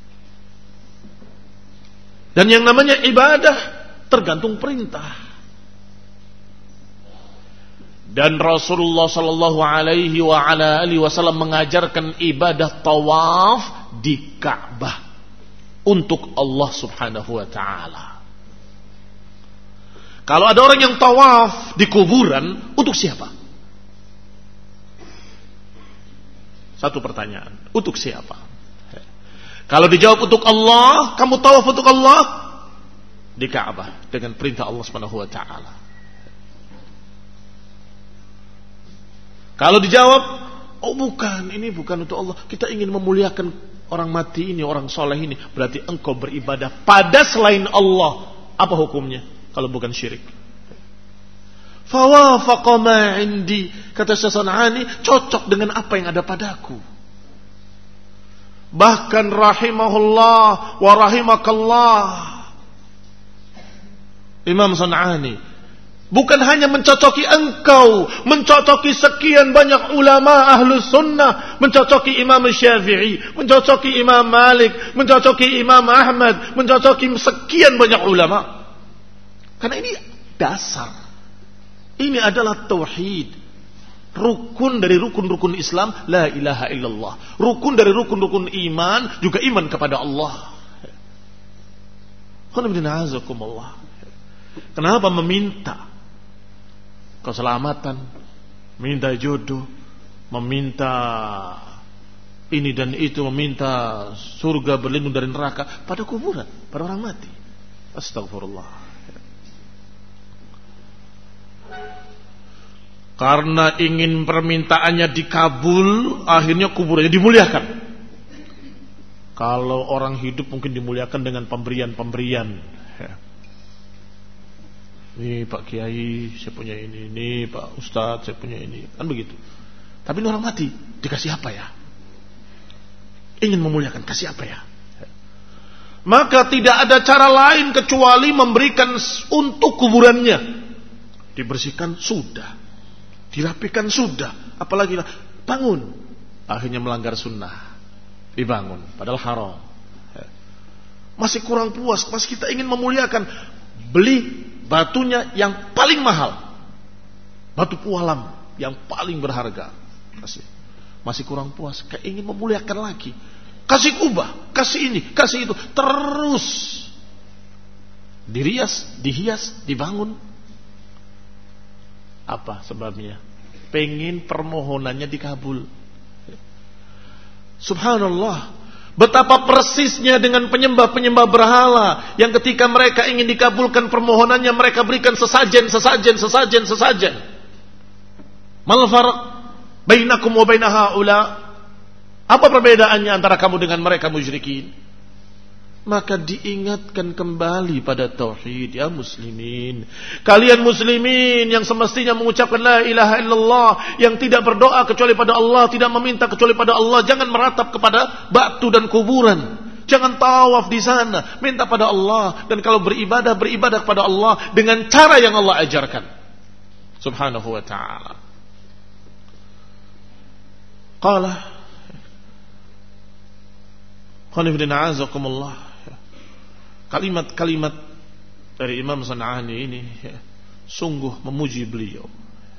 Dan yang namanya ibadah tergantung perintah. Dan Rasulullah sallallahu alaihi wa ala alihi wasallam mengajarkan ibadah tawaf di Ka'bah untuk Allah Subhanahu wa taala. Kalau ada orang yang tawaf di kuburan, untuk siapa? Satu pertanyaan, untuk siapa? Kalau dijawab untuk Allah, kamu tawaf untuk Allah di Ka'bah dengan perintah Allah Subhanahu wa taala. Kalau dijawab, oh bukan, ini bukan untuk Allah, kita ingin memuliakan orang mati ini, orang soleh ini, berarti engkau beribadah pada selain Allah. Apa hukumnya kalau bukan syirik? Fawafaqa ma indi, kata Syekh San'ani, cocok dengan apa yang ada padaku. Bahkan rahimahullah wa rahimakallah, Imam San'ani bukan hanya mencocoki engkau, mencocoki sekian banyak ulama ahlus sunnah, mencocoki Imam Syafi'i, mencocoki Imam Malik, mencocoki Imam Ahmad, mencocoki sekian banyak ulama. Karena ini dasar. Ini adalah tauhid, rukun dari rukun-rukun Islam, la ilaha illallah. Rukun dari rukun-rukun iman, juga iman kepada Allah. Kenapa meminta keselamatan, meminta jodoh, meminta ini dan itu, meminta surga berlindung dari neraka pada kuburan, pada orang mati? Astagfirullah. Karena ingin permintaannya dikabul, akhirnya kuburannya dimuliakan. Kalau orang hidup mungkin dimuliakan dengan pemberian-pemberian. Ini Pak Kiai, saya punya ini. Ini Pak Ustadz, saya punya ini. Kan begitu. Tapi ini orang mati, dikasih apa ya? Ingin memuliakan, kasih apa ya? Maka tidak ada cara lain kecuali memberikan untuk kuburannya. Dibersihkan sudah, dirapikan sudah, apalagi bangun, akhirnya melanggar sunnah, dibangun padahal haram. Masih kurang puas, masih kita ingin memuliakan, beli batunya yang paling mahal, batu pualam yang paling berharga, kasih. Masih kurang puas, kayak ingin memuliakan lagi, kasih kubah, kasih ini, kasih itu, terus dirias, dihias, dibangun. Apa sebabnya? Pengen permohonannya dikabul. Subhanallah, betapa persisnya dengan penyembah-penyembah berhala yang ketika mereka ingin dikabulkan permohonannya, mereka berikan sesajen, sesajen, sesajen, sesajen. Mal farq bainakum wa baina haula? Apa perbedaannya antara kamu dengan mereka musyrikin? Maka diingatkan kembali pada tauhid, ya muslimin. Kalian muslimin yang semestinya mengucapkan la ilaha illallah, yang tidak berdoa kecuali pada Allah, tidak meminta kecuali pada Allah, jangan meratap kepada batu dan kuburan. Jangan tawaf di sana, minta pada Allah. Dan kalau beribadah, beribadah kepada Allah dengan cara yang Allah ajarkan. Subhanahu wa ta'ala. Qala qanifidina azakumullah. Kalimat-kalimat dari Imam San'ani ini ya, sungguh memuji beliau,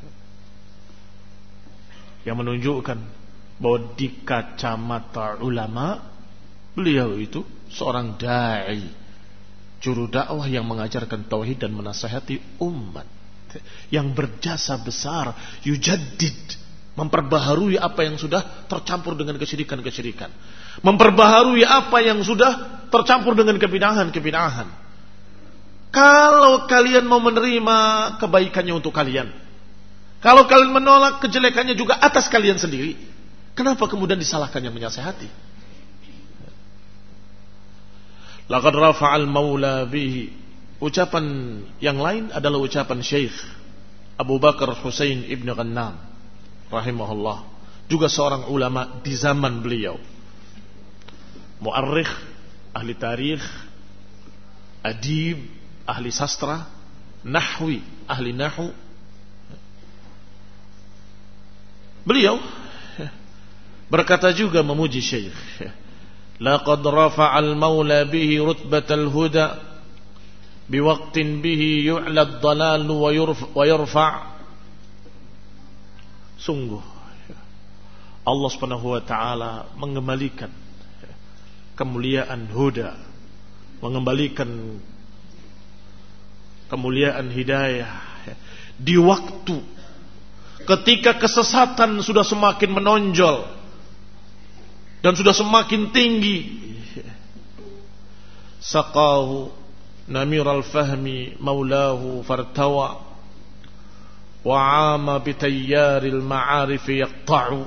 yang menunjukkan bahwa di kacamata ulama beliau itu seorang da'i, juru dakwah yang mengajarkan tauhid dan menasihati umat, yang berjasa besar, yujaddid, memperbaharui apa yang sudah tercampur dengan kesyirikan-kesyirikan, memperbaharui apa yang sudah tercampur dengan kebid'ahan-kebid'ahan. Kalau kalian mau menerima kebaikannya untuk kalian, kalau kalian menolak kejelekannya juga atas kalian sendiri, kenapa kemudian disalahkan yang menasihati? Laqad rafa'al maula bihi. Ucapan yang lain adalah ucapan Syekh Abu Bakar Husain Ibn Ghannam rahimahullah, juga seorang ulama di zaman beliau, mu'arrikh, ahli tarikh, adib, ahli sastra, nahwi, ahli nahu. Beliau berkata juga memuji Syekh, laqad rafa'al maula bihi rutbatal huda biwaqtin bihi yu'la ad-dalal wa yarfa'. Sungguh Allah Subhanahu wa ta'ala mengembalikan kemuliaan huda, mengembalikan kemuliaan hidayah di waktu ketika kesesatan sudah semakin menonjol dan sudah semakin tinggi. Saqahu namiral fahmi maulahu fartawa wa'ama bitayyaril ma'arifi yaqta'u.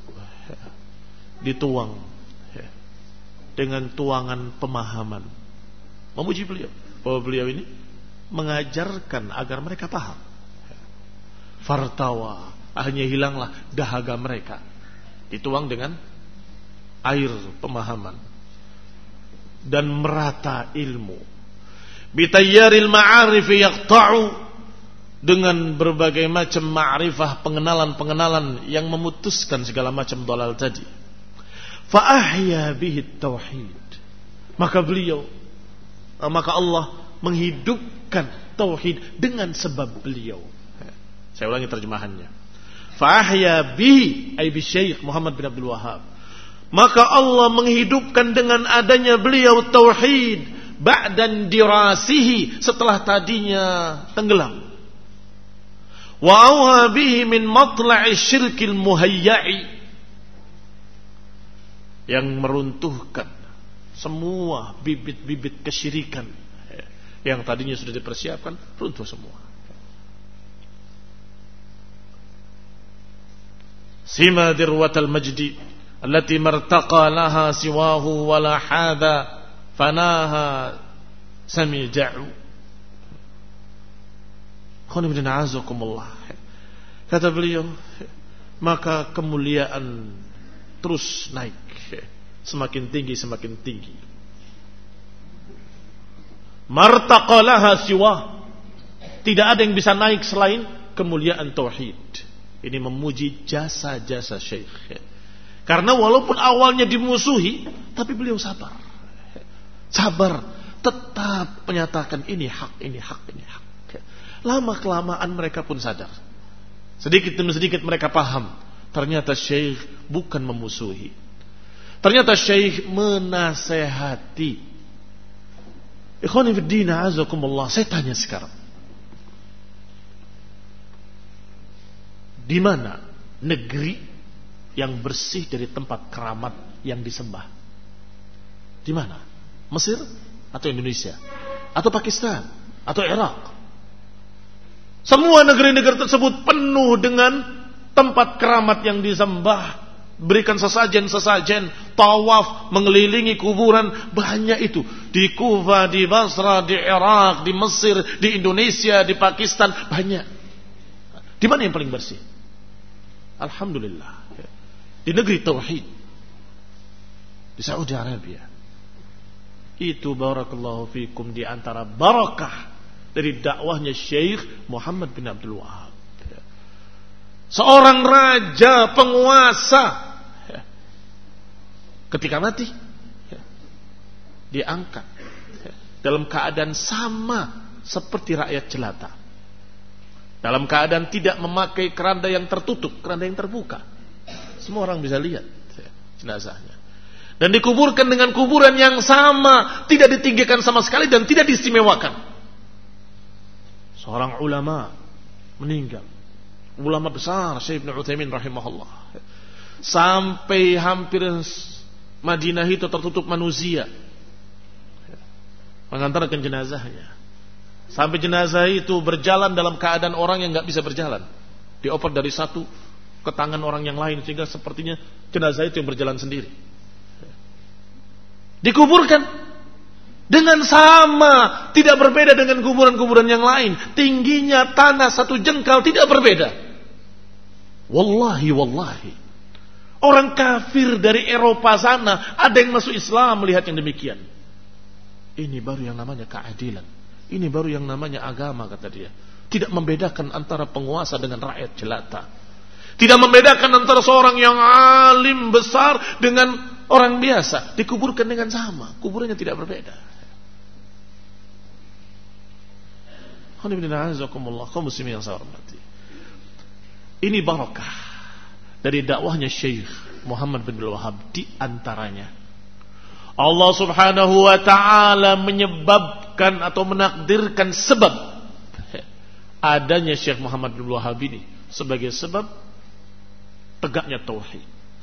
Dituang dengan tuangan pemahaman, memuji beliau bahwa beliau ini mengajarkan agar mereka paham. Fartawa, akhirnya hilanglah dahaga mereka, dituang dengan air pemahaman dan merata ilmu. Bitayyaril ma'arifi yaqta'u, dengan berbagai macam ma'rifah, pengenalan-pengenalan yang memutuskan segala macam dalal tadi. Fa ahya bihi tauhid, maka beliau, maka Allah menghidupkan tauhid dengan sebab beliau. Saya ulangi terjemahannya. Fa'ahya bihi ay bi Syekh Muhammad bin Abdul Wahhab. Maka Allah menghidupkan dengan adanya beliau tauhid ba'dan dirasihi, setelah tadinya tenggelam. Wa auha bihi min matla'i syirkil muhayya'i, yang meruntuhkan semua bibit-bibit kesyirikan yang tadinya sudah dipersiapkan, runtuh semua. Sima dirwatal majdi allati martaqa laha siwahu wala hadha fanaha samija'u. Kata beliau, maka kemuliaan terus naik, semakin tinggi semakin tinggi. Martaqalaha siwa, tidak ada yang bisa naik selain kemuliaan tauhid. Ini memuji jasa-jasa Syekh. Karena walaupun awalnya dimusuhi, tapi beliau sabar. Sabar, tetap menyatakan ini hak, ini hak, ini hak. Lama kelamaan mereka pun sadar. Sedikit demi sedikit mereka paham, ternyata Syekh bukan memusuhi. Ternyata Syekh menasehati. Ikhwani fi din, azakumullah, saya tanya sekarang, di mana negeri yang bersih dari tempat keramat yang disembah? Di mana? Mesir atau Indonesia atau Pakistan atau Irak? Semua negeri-negeri tersebut penuh dengan tempat keramat yang disembah, berikan sesajen-sesajen, tawaf, mengelilingi kuburan, banyak itu. Di Kufa, di Basra, di Irak, di Mesir, di Indonesia, di Pakistan, banyak. Di mana yang paling bersih? Alhamdulillah, di negeri tauhid, di Saudi Arabia. Itu barakallahu fikum di antara barakah dari dakwahnya Syekh Muhammad bin Abdul Wahhab. Seorang raja penguasa, ketika mati diangkat dalam keadaan sama seperti rakyat jelata, dalam keadaan tidak memakai keranda yang tertutup, keranda yang terbuka. Semua orang bisa lihat jenazahnya. Dan dikuburkan dengan kuburan yang sama, tidak ditinggikan sama sekali dan tidak diistimewakan. Seorang ulama meninggal, ulama besar Syekh Ibnu Utsaimin rahimahullah, sampai hampir Madinah itu tertutup manusia mengantarkan jenazahnya, sampai jenazah itu berjalan dalam keadaan orang yang nggak bisa berjalan, dioper dari satu ke tangan orang yang lain, sehingga sepertinya jenazah itu yang berjalan sendiri. Dikuburkan dengan sama, tidak berbeda dengan kuburan-kuburan yang lain. Tingginya tanah satu jengkal, tidak berbeda. Wallahi, wallahi, orang kafir dari Eropa sana ada yang masuk Islam melihat yang demikian. Ini baru yang namanya keadilan. Ini baru yang namanya agama, kata dia. Tidak membedakan antara penguasa dengan rakyat jelata. Tidak membedakan antara seorang yang alim besar dengan orang biasa. Dikuburkan dengan sama, kuburannya tidak berbeda. Kaum muslimin yang saya hormati, ini barakah dari dakwahnya Syekh Muhammad bin Abdul Wahhab. Di antaranya Allah subhanahu wa ta'ala menyebabkan atau menakdirkan sebab adanya Syekh Muhammad bin Abdul Wahhab ini sebagai sebab tegaknya tauhid.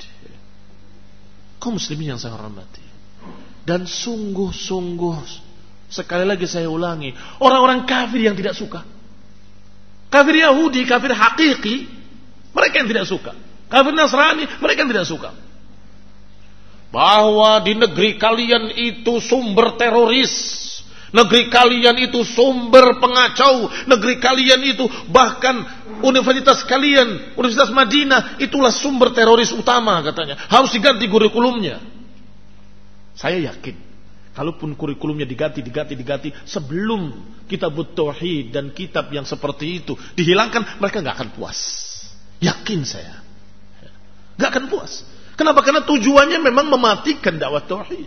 Kaum muslimin yang saya hormati, dan sungguh-sungguh sekali lagi saya ulangi, orang-orang kafir yang tidak suka, kafir Yahudi, kafir hakiki, mereka yang tidak suka, kafir Nasrani, mereka yang tidak suka, bahwa di negeri kalian itu sumber teroris, negeri kalian itu sumber pengacau, negeri kalian itu bahkan universitas kalian, Universitas Madinah, itulah sumber teroris utama katanya, harus diganti kurikulumnya. Saya yakin kalaupun kurikulumnya diganti, diganti, diganti, sebelum kitab tauhid dan kitab yang seperti itu dihilangkan, mereka nggak akan puas. Yakin saya, nggak akan puas. Kenapa? Karena tujuannya memang mematikan dakwah tauhid.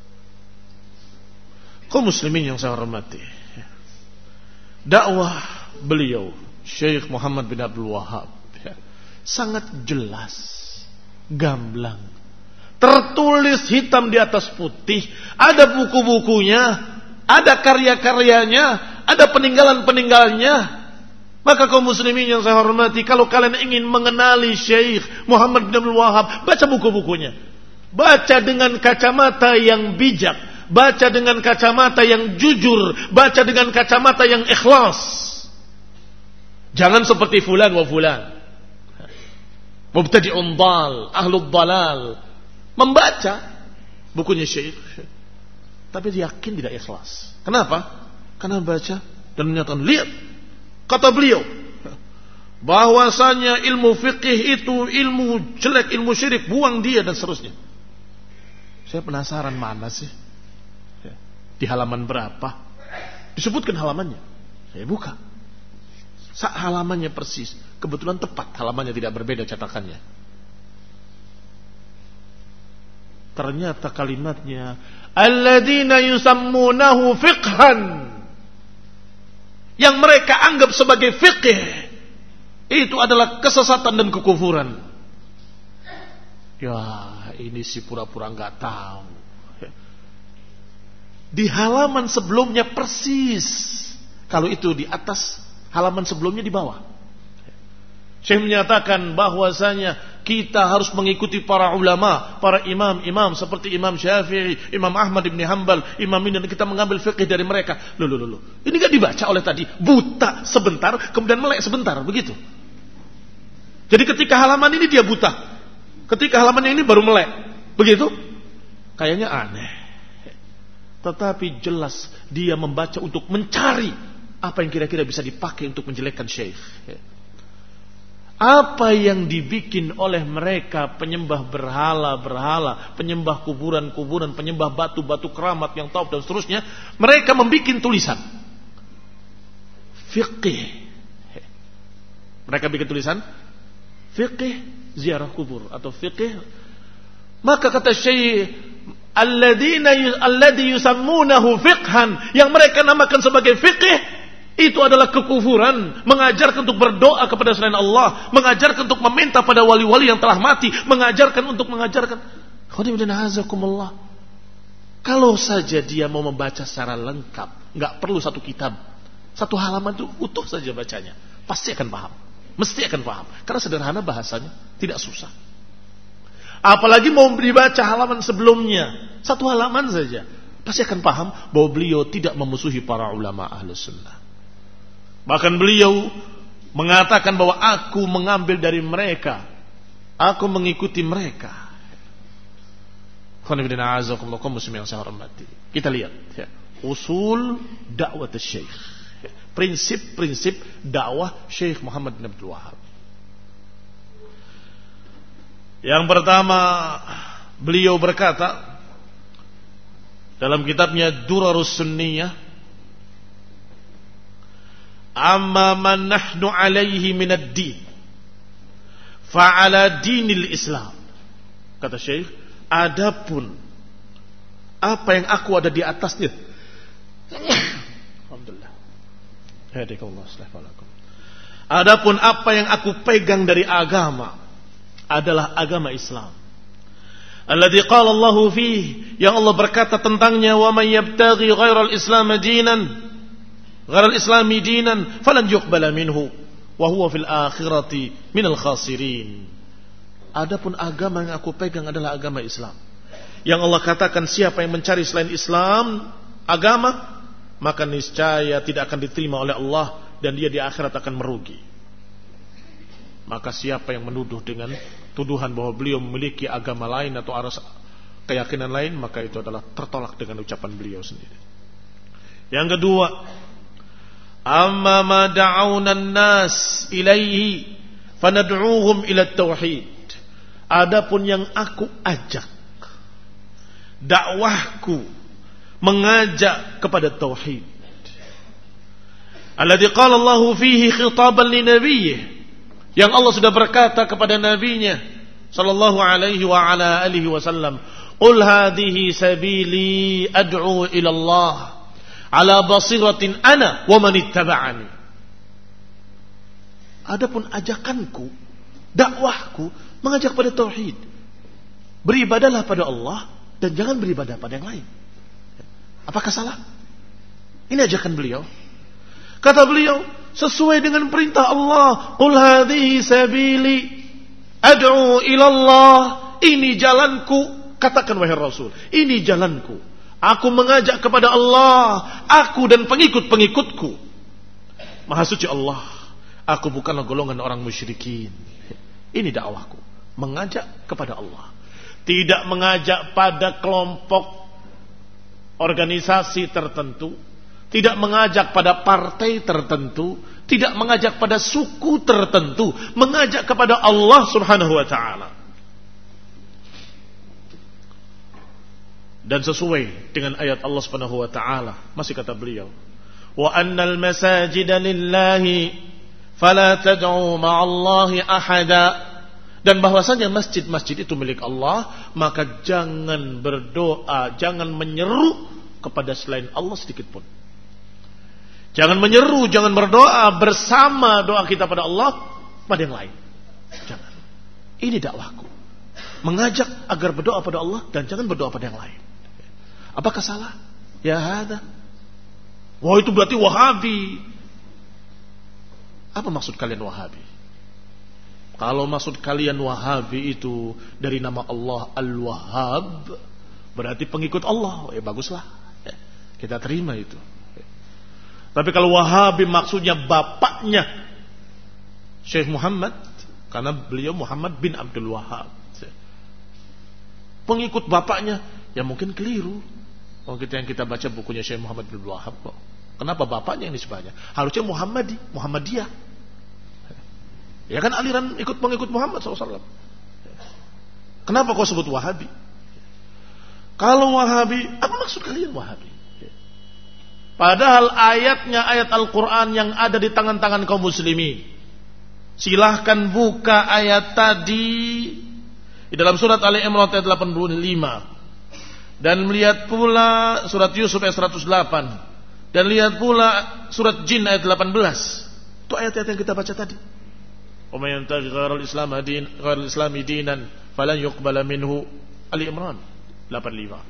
Kaum muslimin yang saya hormati, dakwah beliau Syekh Muhammad bin Abdul Wahhab ya, sangat jelas, gamblang, tertulis hitam di atas putih, ada buku-bukunya, ada karya-karyanya, ada peninggalan-peninggalannya. Maka kaum muslimin yang saya hormati, kalau kalian ingin mengenali Syekh Muhammad bin Abdul Wahhab, baca buku-bukunya. Baca dengan kacamata yang bijak, baca dengan kacamata yang jujur, baca dengan kacamata yang ikhlas. Jangan seperti fulan wa fulan, mubtadi'un dal, ahlud dalal, membaca bukunya Syekh tapi yakin tidak ikhlas. Kenapa? Karena baca dan menyatakan, lihat kata beliau bahwasanya ilmu fikih itu ilmu jelek, ilmu syirik, buang dia dan seterusnya. Saya penasaran, mana sih? Di halaman berapa? Disebutkan halamannya. Saya buka. Sak halamannya persis. Kebetulan tepat halamannya, tidak berbeda cetakannya. Ternyata kalimatnya alladzina yusammunahu fiqhan, yang mereka anggap sebagai fikih, itu adalah kesesatan dan kekufuran. Ya, ini si pura-pura nggak tahu. Di halaman sebelumnya persis. Kalau itu di atas, halaman sebelumnya di bawah. Syekh menyatakan bahwasanya kita harus mengikuti para ulama, para imam-imam seperti Imam Syafi'i, Imam Ahmad bin Hanbal, Imam ini, dan kita mengambil fikih dari mereka. Loh, loh, loh. Ini kan dibaca oleh tadi, buta sebentar, kemudian melek sebentar, begitu. Jadi ketika halaman ini dia buta, ketika halamannya ini baru melek, begitu. Kayaknya aneh. Tetapi jelas dia membaca untuk mencari apa yang kira-kira bisa dipakai untuk menjelekkan Syekh. Apa yang dibikin oleh mereka penyembah berhala-berhala, penyembah kuburan-kuburan, penyembah batu-batu keramat yang taub dan seterusnya, mereka membikin tulisan fiqih. Mereka bikin tulisan fiqih ziarah kubur atau fiqih. Maka kata Syekh, alladzina alladzi yusammunahu fiqhan, yang mereka namakan sebagai fiqih, itu adalah kekufuran. Mengajarkan untuk berdoa kepada selain Allah, mengajarkan untuk meminta pada wali-wali yang telah mati, mengajarkan untuk mengajarkan. Kalau saja dia mau membaca secara lengkap, nggak perlu satu kitab, satu halaman itu utuh saja bacanya, pasti akan paham, mesti akan paham, karena sederhana bahasanya, tidak susah. Apalagi mau dibaca halaman sebelumnya, satu halaman saja, pasti akan paham bahwa beliau tidak memusuhi para ulama Ahlus Sunnah. Bahkan beliau mengatakan bahwa aku mengambil dari mereka, aku mengikuti mereka. Kita lihat ya, usul dakwah Syekh, prinsip-prinsip dakwah Syekh Muhammad bin Abdul Wahhab. Yang pertama, beliau berkata dalam kitabnya Durarus Sunniyah, amma man nahnu alaihi minad din fa'ala dinil Islam. Kata Syekh, adapun apa yang aku ada di atasnya, alhamdulillah, hadikallahu salafallakum, adapun apa yang aku pegang dari agama adalah agama Islam. Alladzi qala Allahu fihi, yang Allah berkata tentangnya, wa may yabtaghi ghairal islam dinan ghairal islami dinan falan yuqbala minhu wa huwa fil akhirati minal khasirin. Adapun agama yang aku pegang adalah agama Islam. Yang Allah katakan, siapa yang mencari selain Islam agama, maka niscaya tidak akan diterima oleh Allah dan dia di akhirat akan merugi. Maka siapa yang menuduh dengan tuduhan bahwa beliau memiliki agama lain atau aras keyakinan lain, maka itu adalah tertolak dengan ucapan beliau sendiri. Yang kedua, amma ma da'awna an-nas ilaihi fanad'uuhum ila tauhid. Adapun yang aku ajak, dakwahku mengajak kepada tauhid. Alladzi qala Allahu fihi khitaban li nabiyyih, yang Allah sudah berkata kepada nabinya sallallahu alaihi wa ala alihi wasallam, qul hadhihi sabili ad'u ila Allah ala basiratin ana wa man ittaba'ani. Adapun ajakanku, dakwahku mengajak pada tauhid. Beribadahlah pada Allah dan jangan beribadah pada yang lain. Apakah salah? Ini ajakan beliau. Kata beliau, sesuai dengan perintah Allah, qul hadhihi sabili ad'u ila Allah. Ini jalanku, katakan wahai Rasul, ini jalanku. Aku mengajak kepada Allah, aku dan pengikut-pengikutku. Maha suci Allah, aku bukanlah golongan orang musyrikin. Ini dakwahku, mengajak kepada Allah. Tidak mengajak pada kelompok organisasi tertentu, tidak mengajak pada partai tertentu, tidak mengajak pada suku tertentu, mengajak kepada Allah Subhanahu wa taala. Dan sesuai dengan ayat Allah Subhanahu wa taala, masih kata beliau, wa annal masajida lillahi fala tad'u ma'allahi ahada. Dan bahwasanya masjid-masjid itu milik Allah, maka jangan berdoa, jangan menyeru kepada selain Allah sedikit pun. Jangan menyeru, jangan berdoa bersama doa kita pada Allah pada yang lain. Jangan. Ini dakwahku, mengajak agar berdoa pada Allah dan jangan berdoa pada yang lain. Apakah salah? Ya hada. Wah, itu berarti Wahabi. Apa maksud kalian Wahabi? Kalau maksud kalian Wahabi itu dari nama Allah Al-Wahhab, berarti pengikut Allah. Ya baguslah, kita terima itu. Tapi kalau Wahabi maksudnya bapaknya Syekh Muhammad, karena beliau Muhammad bin Abdul Wahhab, pengikut bapaknya, ya mungkin keliru. Oh, kita yang kita baca bukunya Syekh Muhammad bin Abdul Wahhab kok. Kenapa bapaknya yang disebutnya? Harusnya Muhammadi, Muhammadiyah. Ya kan aliran ikut pengikut Muhammad shallallahu alaihi wasallam. Kenapa kau sebut Wahabi? Kalau Wahabi, apa maksud kalian Wahabi? Padahal ayatnya ayat Al-Quran yang ada di tangan-tangan kaum muslimin. Silahkan buka ayat tadi di dalam surat Ali Imran ayat delapan puluh lima. Dan melihat pula surat Yusuf ayat seratus delapan. Dan lihat pula surat Jin ayat delapan belas. Itu ayat-ayat yang kita baca tadi. Wa may yantaghi ghairal islam din ghairal islami dinan falan yuqbala minhu. Ali Imran delapan puluh lima.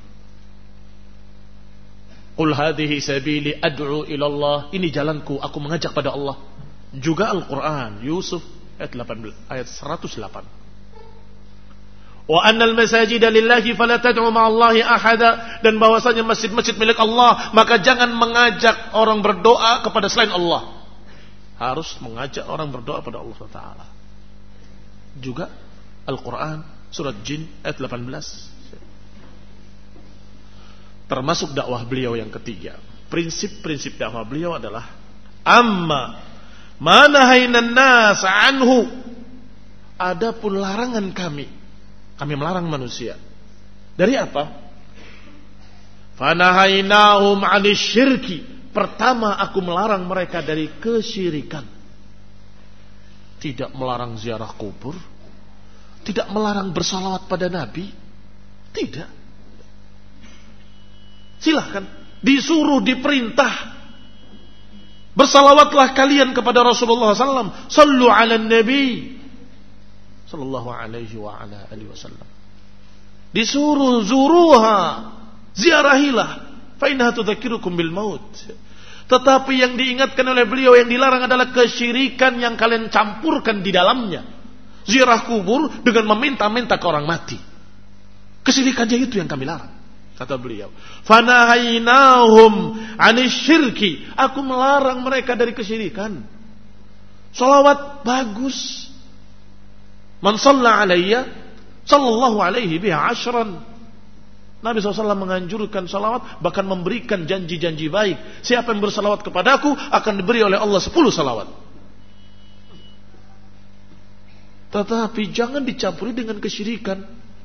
Qul hadhihi sabili ad'u ila Allah. Ini jalanku, aku mengajak pada Allah. Juga Al-Quran Yusuf ayat delapan belas, ayat seratus delapan. Wa annal masajida lillahi fala tad'u ma'allahi ahada. Dan bahwasanya masjid-masjid milik Allah, maka jangan mengajak orang berdoa kepada selain Allah. Harus mengajak orang berdoa pada Allah Taala. Juga Al-Quran surat Jin ayat delapan belas. Termasuk dakwah beliau yang ketiga. Prinsip-prinsip dakwah beliau adalah amma manahainan nas anhu. Adapun larangan kami, kami melarang manusia. Dari apa? Fanahainahum 'anil syirki. Pertama, aku melarang mereka dari kesyirikan. Tidak melarang ziarah kubur, tidak melarang bersalawat pada Nabi, tidak. Silahkan, disuruh, diperintah, bersalawatlah kalian kepada Rasulullah sallallahu alaihi wasallam. Sallu ala Nabi sallallahu alaihi wa ala alihi wasallam. Disuruh, zuruha, ziarahilah, fa innaha tudzakirukum bil maut. Tetapi yang diingatkan oleh beliau, yang dilarang adalah kesyirikan yang kalian campurkan di dalamnya. Ziarah kubur dengan meminta-minta ke orang mati. Kesyirikannya itu yang kami larang, kata beliau. Fanahainahum 'anil syirki. Aku melarang mereka dari kesyirikan. Salawat bagus. Man shalla alayya sallallahu alaihi biha ashran. Nabi shallallahu alaihi wasallam menganjurkan salawat, bahkan memberikan janji-janji baik. Siapa yang bersalawat kepadaku akan diberi oleh Allah sepuluh salawat. Tetapi jangan dicampuri dengan kesyirikan.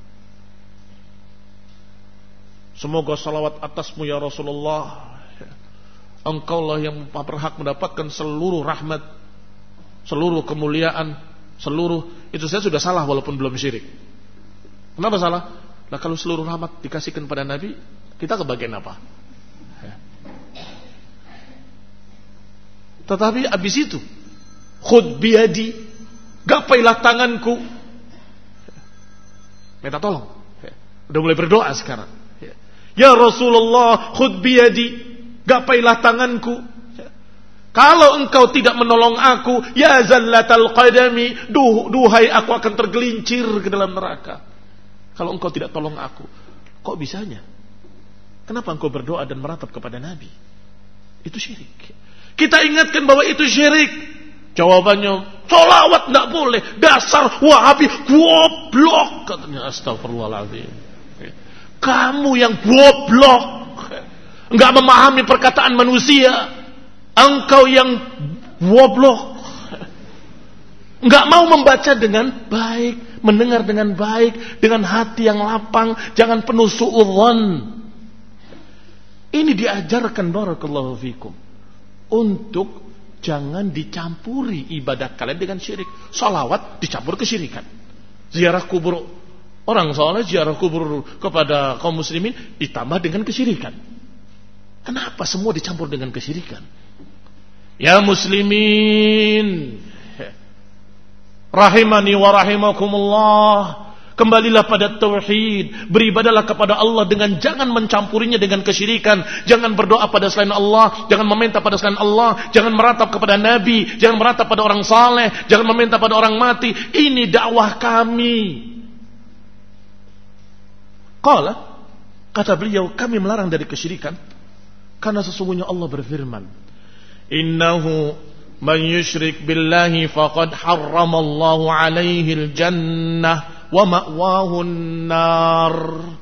Semoga salawat atasmu ya Rasulullah. Engkaulah yang berhak mendapatkan seluruh rahmat, seluruh kemuliaan, seluruh. Itu saya sudah salah walaupun belum syirik. Kenapa salah? Nah, kalau seluruh rahmat dikasihkan pada Nabi, kita kebagian apa? Ya. Tetapi habis itu khudh biyadi, gapailah tanganku. Minta tolong. Udah mulai berdoa sekarang. Ya Rasulullah, khudh biyadi, gapailah tanganku. Kalau engkau tidak menolong aku, ya zallatal qadami, duh, duhai aku akan tergelincir ke dalam neraka. Kalau engkau tidak tolong aku. Kok bisanya? Kenapa engkau berdoa dan meratap kepada Nabi? Itu syirik. Kita ingatkan bahwa itu syirik. Jawabannya, sholawat tidak boleh. Dasar Wahabi, goblok. Katanya, astagfirullahaladzim. Kamu yang goblok. Enggak memahami perkataan manusia. Engkau yang goblok. Enggak mau membaca dengan baik, mendengar dengan baik, dengan hati yang lapang, jangan penuh suudzon. Ini diajarkan barakallahu fikum untuk jangan dicampuri ibadah kalian dengan syirik. Salawat dicampur kesyirikan. Ziarah kubur orang soleh, ziarah kubur kepada kaum muslimin ditambah dengan kesyirikan. Kenapa semua dicampur dengan kesyirikan? Ya muslimin, rahimani wa rahimakumullah, kembalilah pada tauhid, beribadalah kepada Allah dengan jangan mencampurinya dengan kesyirikan, jangan berdoa pada selain Allah, jangan meminta pada selain Allah, jangan meratap kepada Nabi, jangan meratap pada orang saleh, jangan meminta pada orang mati. Ini dakwah kami. Qala, kata beliau, kami melarang dari kesyirikan karena sesungguhnya Allah berfirman, innahu man yushrik billahi faqad harramallahu alaihi al-jannah wa ma'wahu an-nar.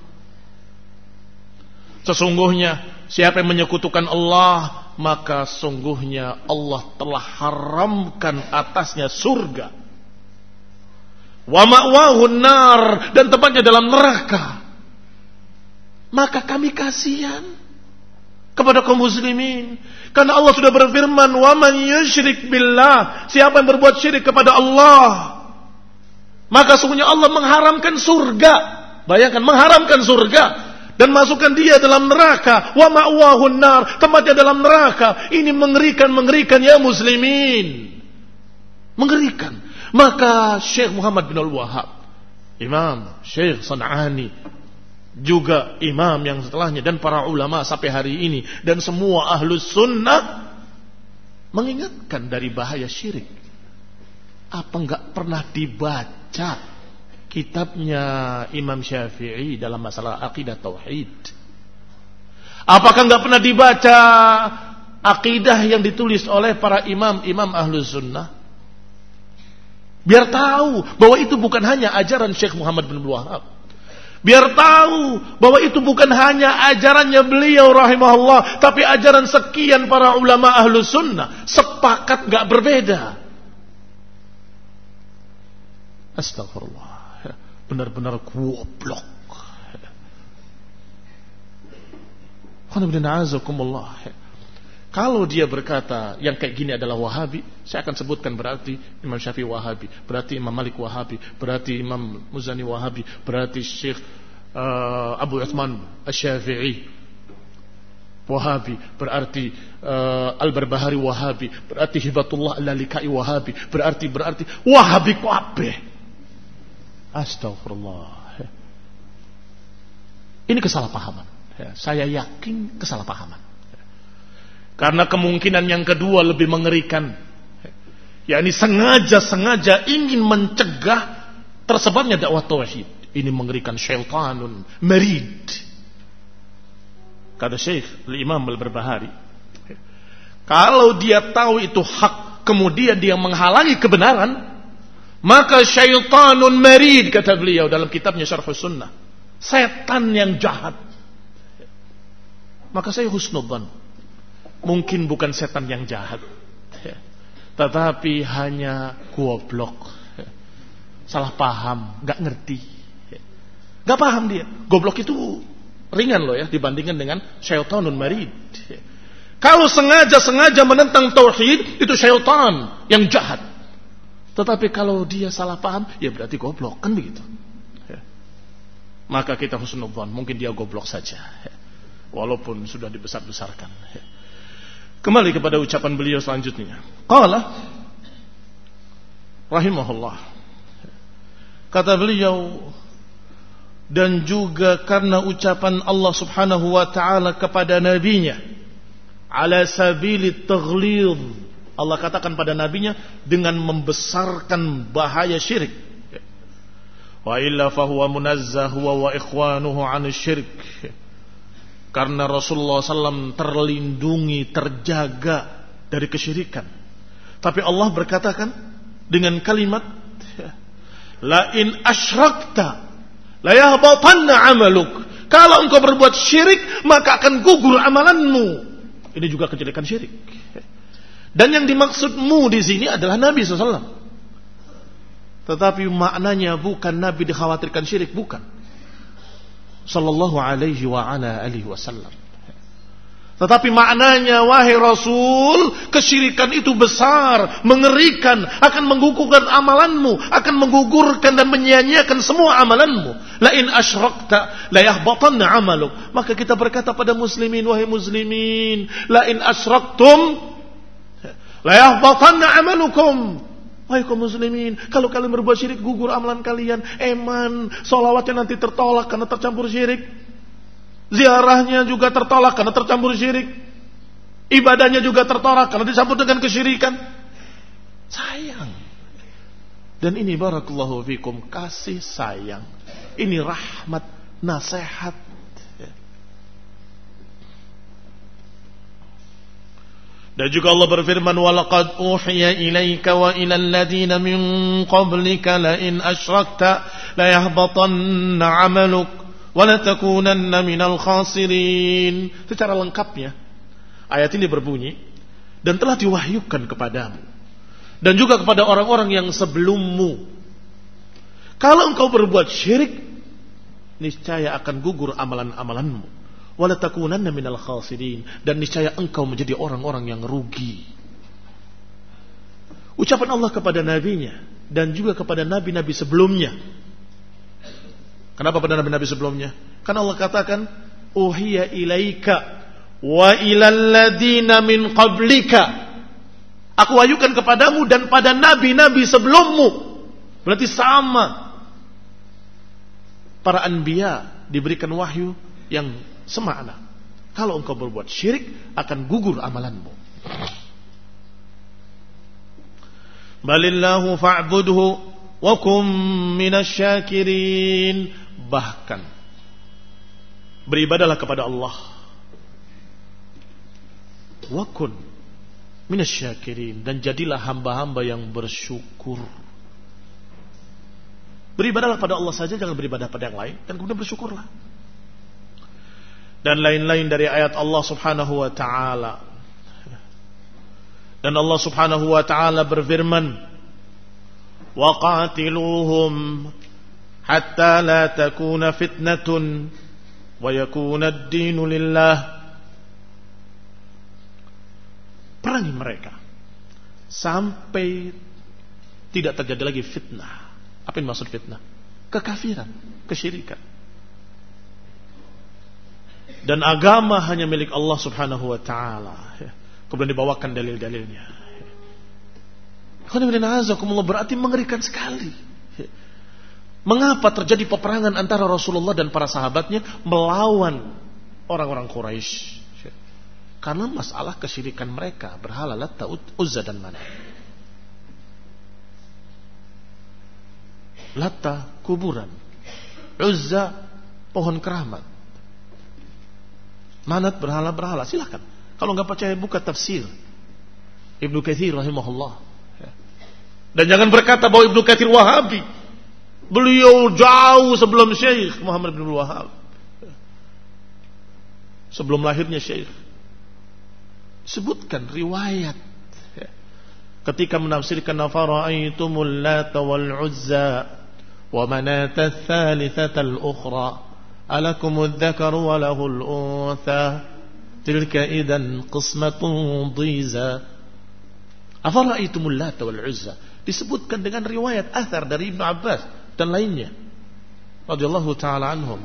Sesungguhnya siapa yang menyekutukan Allah, maka sungguhnya Allah telah haramkan atasnya surga. Wa ma'wahu an-nar, dan tempatnya dalam neraka. Maka kami kasihan kepada kaum muslimin, karena Allah sudah berfirman, wa man yusyrik billah, siapa yang berbuat syirik kepada Allah, maka sungguhnya Allah mengharamkan surga. Bayangkan, mengharamkan surga dan masukkan dia dalam neraka. Wa ma'wahun nar, tempatnya dalam neraka. Ini mengerikan, mengerikan ya muslimin, mengerikan. Maka Syekh Muhammad bin Al-Wahhab, Imam Syekh San'ani, juga imam yang setelahnya, dan para ulama sampai hari ini, dan semua ahlus sunnah mengingatkan dari bahaya syirik. Apa enggak pernah dibaca kitabnya Imam Syafi'i dalam masalah akidah tauhid? Apakah enggak pernah dibaca akidah yang ditulis oleh para imam-imam ahlus sunnah? Biar tahu bahwa itu bukan hanya ajaran Syekh Muhammad bin Wahab. Biar tahu bahwa itu bukan hanya ajarannya beliau rahimahullah, tapi ajaran sekian para ulama ahlu sunnah. Sepakat gak berbeda. Astagfirullah, benar-benar goblok. Kalau dia berkata yang kayak gini adalah Wahabi, saya akan sebutkan berarti Imam Syafi'i Wahabi, berarti Imam Malik Wahabi, berarti Imam Muzani Wahabi, berarti Syekh uh, Abu Uthman Asy-Syafi'i Wahabi, berarti uh, Al-Barbahari Wahabi, berarti Hibatullah Al-Lalikai Wahabi, berarti berarti Wahabi kabeh. Astagfirullah. Ini kesalahpahaman. Saya yakin kesalahpahaman. Karena kemungkinan yang kedua lebih mengerikan, yakni sengaja-sengaja ingin mencegah tersebarnya dakwah tauhid. Ini mengerikan, syaitanun marid. Kata Syekh Al-Imam Al-Barbahari, kalau dia tahu itu hak, kemudian dia menghalangi kebenaran, maka syaitanun marid, kata beliau dalam kitabnya Syarhus Sunnah, setan yang jahat. Maka saya husnudzan, mungkin bukan setan yang jahat, tetapi hanya goblok, salah paham, gak ngerti, gak paham dia. Goblok itu ringan loh ya dibandingkan dengan syaitanun marid. Kalau sengaja-sengaja menentang tauhid, itu syaitan yang jahat. Tetapi kalau dia salah paham, ya berarti goblok, kan begitu. Maka kita husnudzan, mungkin dia goblok saja, walaupun sudah dibesar-besarkan. Kembali kepada ucapan beliau selanjutnya. Qala, rahimahullah, kata beliau, dan juga karena ucapan Allah subhanahu wa ta'ala kepada nabinya, ala sabili taghlidh, Allah katakan pada nabinya dengan membesarkan bahaya syirik. Wa illa fahuwa munazzah huwa wa ikhwanuhu 'anil syirik. Karena Rasulullah sallallahu alaihi wasallam terlindungi, terjaga dari kesyirikan. Tapi Allah berkatakan dengan kalimat, la in asyrakta la yahbatanna 'amaluk. Kalau engkau berbuat syirik, maka akan gugur amalanmu. Ini juga kejelekan syirik. Dan yang dimaksudmu di sini adalah Nabi sallallahu alaihi wasallam. Tetapi maknanya bukan Nabi dikhawatirkan syirik, bukan. Sallallahu alaihi wa ala alihi wasallam. Tetapi maknanya, wahai Rasul, kesyirikan itu besar, mengerikan, akan menggugurkan amalanmu, akan menggugurkan dan menyia-nyiakan semua amalanmu. La in asyrakta la yahbatanna 'amaluk. Maka kita berkata pada muslimin, wahai muslimin, la in asyraktum la yahbatanna 'amalukum. Wahai kaum muslimin, kalau kalian berbuat syirik, gugur amalan kalian. Eman, sholawatnya nanti tertolak karena tercampur syirik. Ziarahnya juga tertolak karena tercampur syirik. Ibadahnya juga tertolak karena dicampur dengan kesyirikan. Sayang. Dan ini barakallahu fikum, kasih sayang. Ini rahmat, nasihat. Dan juga Allah berfirman, walaqad uhiya ilaika wa ilal ladina min qablika la in asyrakta la yahbatanna 'amaluk wa la takunanna minal khasirin. Secara lengkapnya ayat ini berbunyi, dan telah diwahyukan kepadamu dan juga kepada orang-orang yang sebelummu, kalau engkau berbuat syirik, niscaya akan gugur amalan-amalanmu. Wala takunanna minal khasirin, dan niscaya engkau menjadi orang-orang yang rugi. Ucapan Allah kepada nabinya dan juga kepada nabi-nabi sebelumnya. Kenapa pada nabi-nabi sebelumnya? Karena Allah katakan, uhiya ilaika wa ilal ladina min qablika. Aku wahyukan kepadamu dan pada nabi-nabi sebelummu. Berarti sama. Para anbiya diberikan wahyu yang semakna. Kalau engkau berbuat syirik, akan gugur amalanmu. Balillahu fa'budhu wa kum minasyakirin. Bahkan beribadalah kepada Allah, wa kun minasyakirin, dan jadilah hamba-hamba yang bersyukur. Beribadalah pada Allah saja, jangan beribadah pada yang lain, dan kemudian bersyukurlah. Dan lain-lain dari ayat Allah subhanahu wa ta'ala. Dan Allah subhanahu wa ta'ala berfirman, وَقَاتِلُوهُمْ حَتَّى لَا تَكُونَ فِتْنَةٌ وَيَكُونَ الدِّينُ لِلَّهِ. Perangi mereka sampai tidak terjadi lagi fitnah. Apa yang maksud fitnah? Kekafiran, kesyirikan. Dan agama hanya milik Allah subhanahu wa ta'ala. Kemudian dibawakan dalil-dalilnya. Berarti mengerikan sekali. Mengapa terjadi peperangan antara Rasulullah dan para sahabatnya melawan orang-orang Quraisy? Karena masalah kesyirikan mereka, berhala Lat, Uzza dan Manat. Latta kuburan, Uzza pohon keramat, Manat berhala-berhala. Silakan. Kalau nggak percaya, buka tafsir Ibnu Katsir rahimahullah. Dan jangan berkata bahwa Ibnu Katsir Wahabi. Beliau jauh sebelum Syekh Muhammad bin Wahab, sebelum lahirnya Syekh. Sebutkan riwayat ketika menafsirkan afara'aitumul Lata wal Uzza wa manata tsalitsata al-ukhra alakumudz dzakaru wa lahul untha tilka idzan qismatun dhiza. Afara'aitumul Lata wal Uzza disebutkan dengan riwayat athar dari Ibnu Abbas dan lainnya radhiyallahu taala anhum,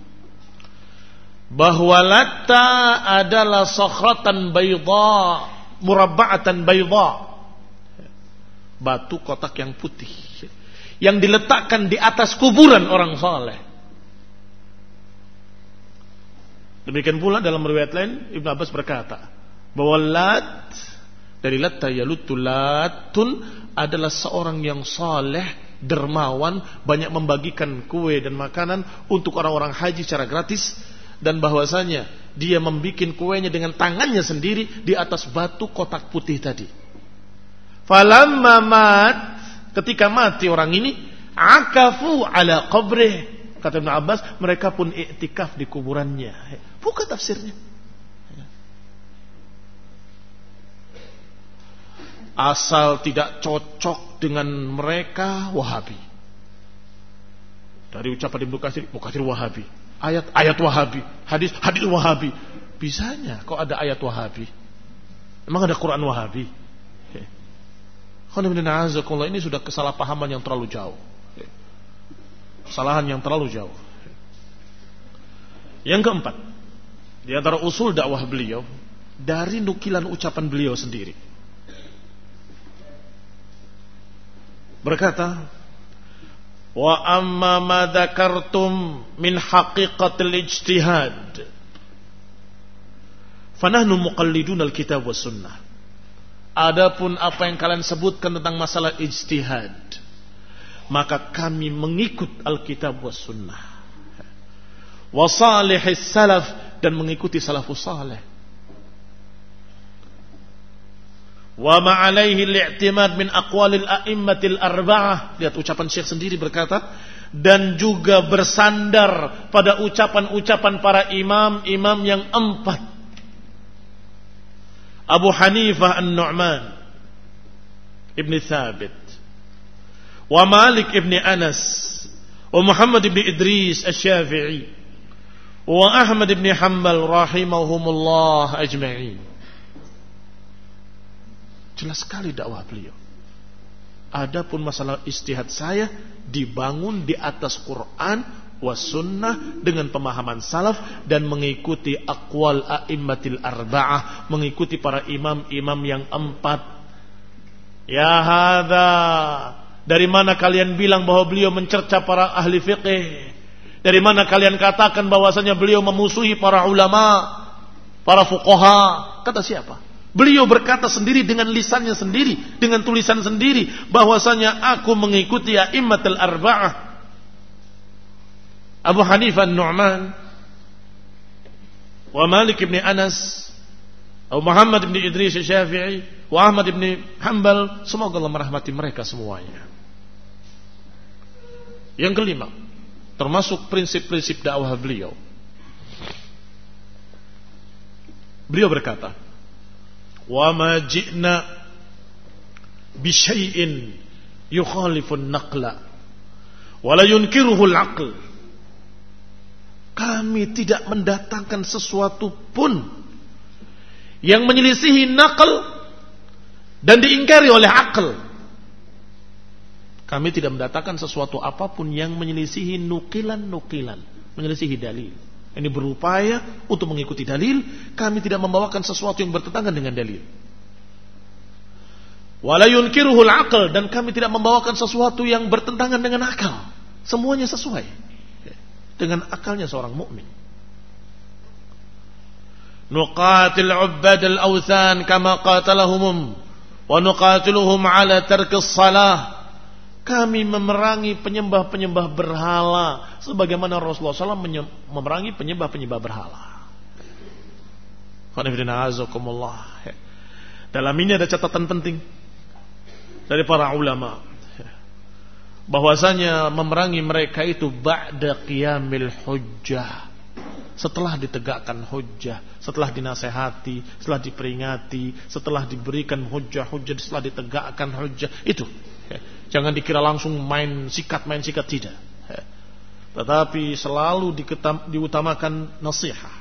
bahwa Latta adalah sakhratan bayda, murabba'atan bayda, batu kotak yang putih yang diletakkan di atas kuburan orang saleh. Demikian pula dalam riwayat lain Ibnu Abbas berkata bahwa Lat dari Latta yalutu Latun adalah seorang yang saleh, dermawan, banyak membagikan kue dan makanan untuk orang-orang haji secara gratis, dan bahwasanya dia membikin kuenya dengan tangannya sendiri di atas batu kotak putih tadi. Falamma mat, ketika mati orang ini, akafu ala qabrih. Kata Ibnu Abbas, mereka pun iktikaf di kuburannya. Bukan tafsirnya. Asal tidak cocok dengan mereka, Wahabi. Dari ucapan Ibnu Katsir, Ibnu Katsir Wahabi. Ayat ayat Wahabi, hadis hadis Wahabi. Bisanya kok ada ayat Wahabi? Emang ada Quran Wahabi? Ini sudah kesalahpahaman yang terlalu jauh. Kesalahan yang terlalu jauh. Yang keempat, di antara usul dakwah beliau dari nukilan ucapan beliau sendiri. Berkata, wa amma ma dzakartum min haqiqatil ijtihad fanahnu muqallidun alkitab was sunnah. Adapun apa yang kalian sebutkan tentang masalah ijtihad, maka kami mengikut alkitab was sunnah wa salihis salaf, dan mengikuti salafus salih. Wa ma alaihi al-i'timad min aqwalil a'immatil arba'ah. Lihat ucapan Syekh sendiri berkata, dan juga bersandar pada ucapan-ucapan para imam-imam yang empat. Abu Hanifah An-Nu'man Ibn Thabit, wa Malik Ibn Anas, wa Muhammad Ibn Idris Asy-Syafi'i, wa Ahmad Ibn Hanbal rahimahumullah ajma'in. Jelas sekali dakwah beliau. Adapun masalah ijtihad saya dibangun di atas Quran was sunnah dengan pemahaman salaf dan mengikuti aqwal a'immatil arba'ah, mengikuti para imam-imam yang empat. Ya hadza, dari mana kalian bilang bahwa beliau mencerca para ahli fiqih? Dari mana kalian katakan bahwasanya beliau memusuhi para ulama, para fuqaha? Kata siapa? Beliau berkata sendiri dengan lisannya sendiri, dengan tulisan sendiri, bahwasanya aku mengikuti a'immatul arba'ah, Abu Hanifah An-Nu'man, wa Malik ibn Anas, Abu Muhammad ibn Idris Asy-Syafi'i, wa Ahmad ibn Hanbal. Semoga Allah merahmati mereka semuanya. Yang kelima, termasuk prinsip-prinsip dakwah beliau, beliau berkata, wa ma ji'na bi syai'in yukhalifu an-naqla wa la yunkiruhu al-aql. Kami tidak mendatangkan sesuatu pun yang menyelisihi nakal dan diingkari oleh akal. Kami tidak mendatangkan sesuatu apapun yang menyelisihi nukilan-nukilan, menyelisihi dalil. Ini berupaya untuk mengikuti dalil. Kami tidak membawakan sesuatu yang bertentangan dengan dalil. Wala yunkiruhul aql, dan kami tidak membawakan sesuatu yang bertentangan dengan akal. Semuanya sesuai dengan akalnya seorang mukmin. Nuqatil ubbad al-awthan kama qatalahum wa nuqatiluhum ala tarkis salah. Kami memerangi penyembah-penyembah berhala sebagaimana Rasulullah shallallahu alaihi wasallam memerangi penyembah-penyembah berhala. Dalam ini ada catatan penting dari para ulama, bahwasanya memerangi mereka itu ba'da qiyamil hujjah, setelah ditegakkan hujjah, setelah dinasehati, setelah diperingati, setelah diberikan hujjah-hujjah, setelah ditegakkan hujjah. Itu jangan dikira langsung main sikat main sikat, tidak, tetapi selalu diketam, diutamakan nasihat.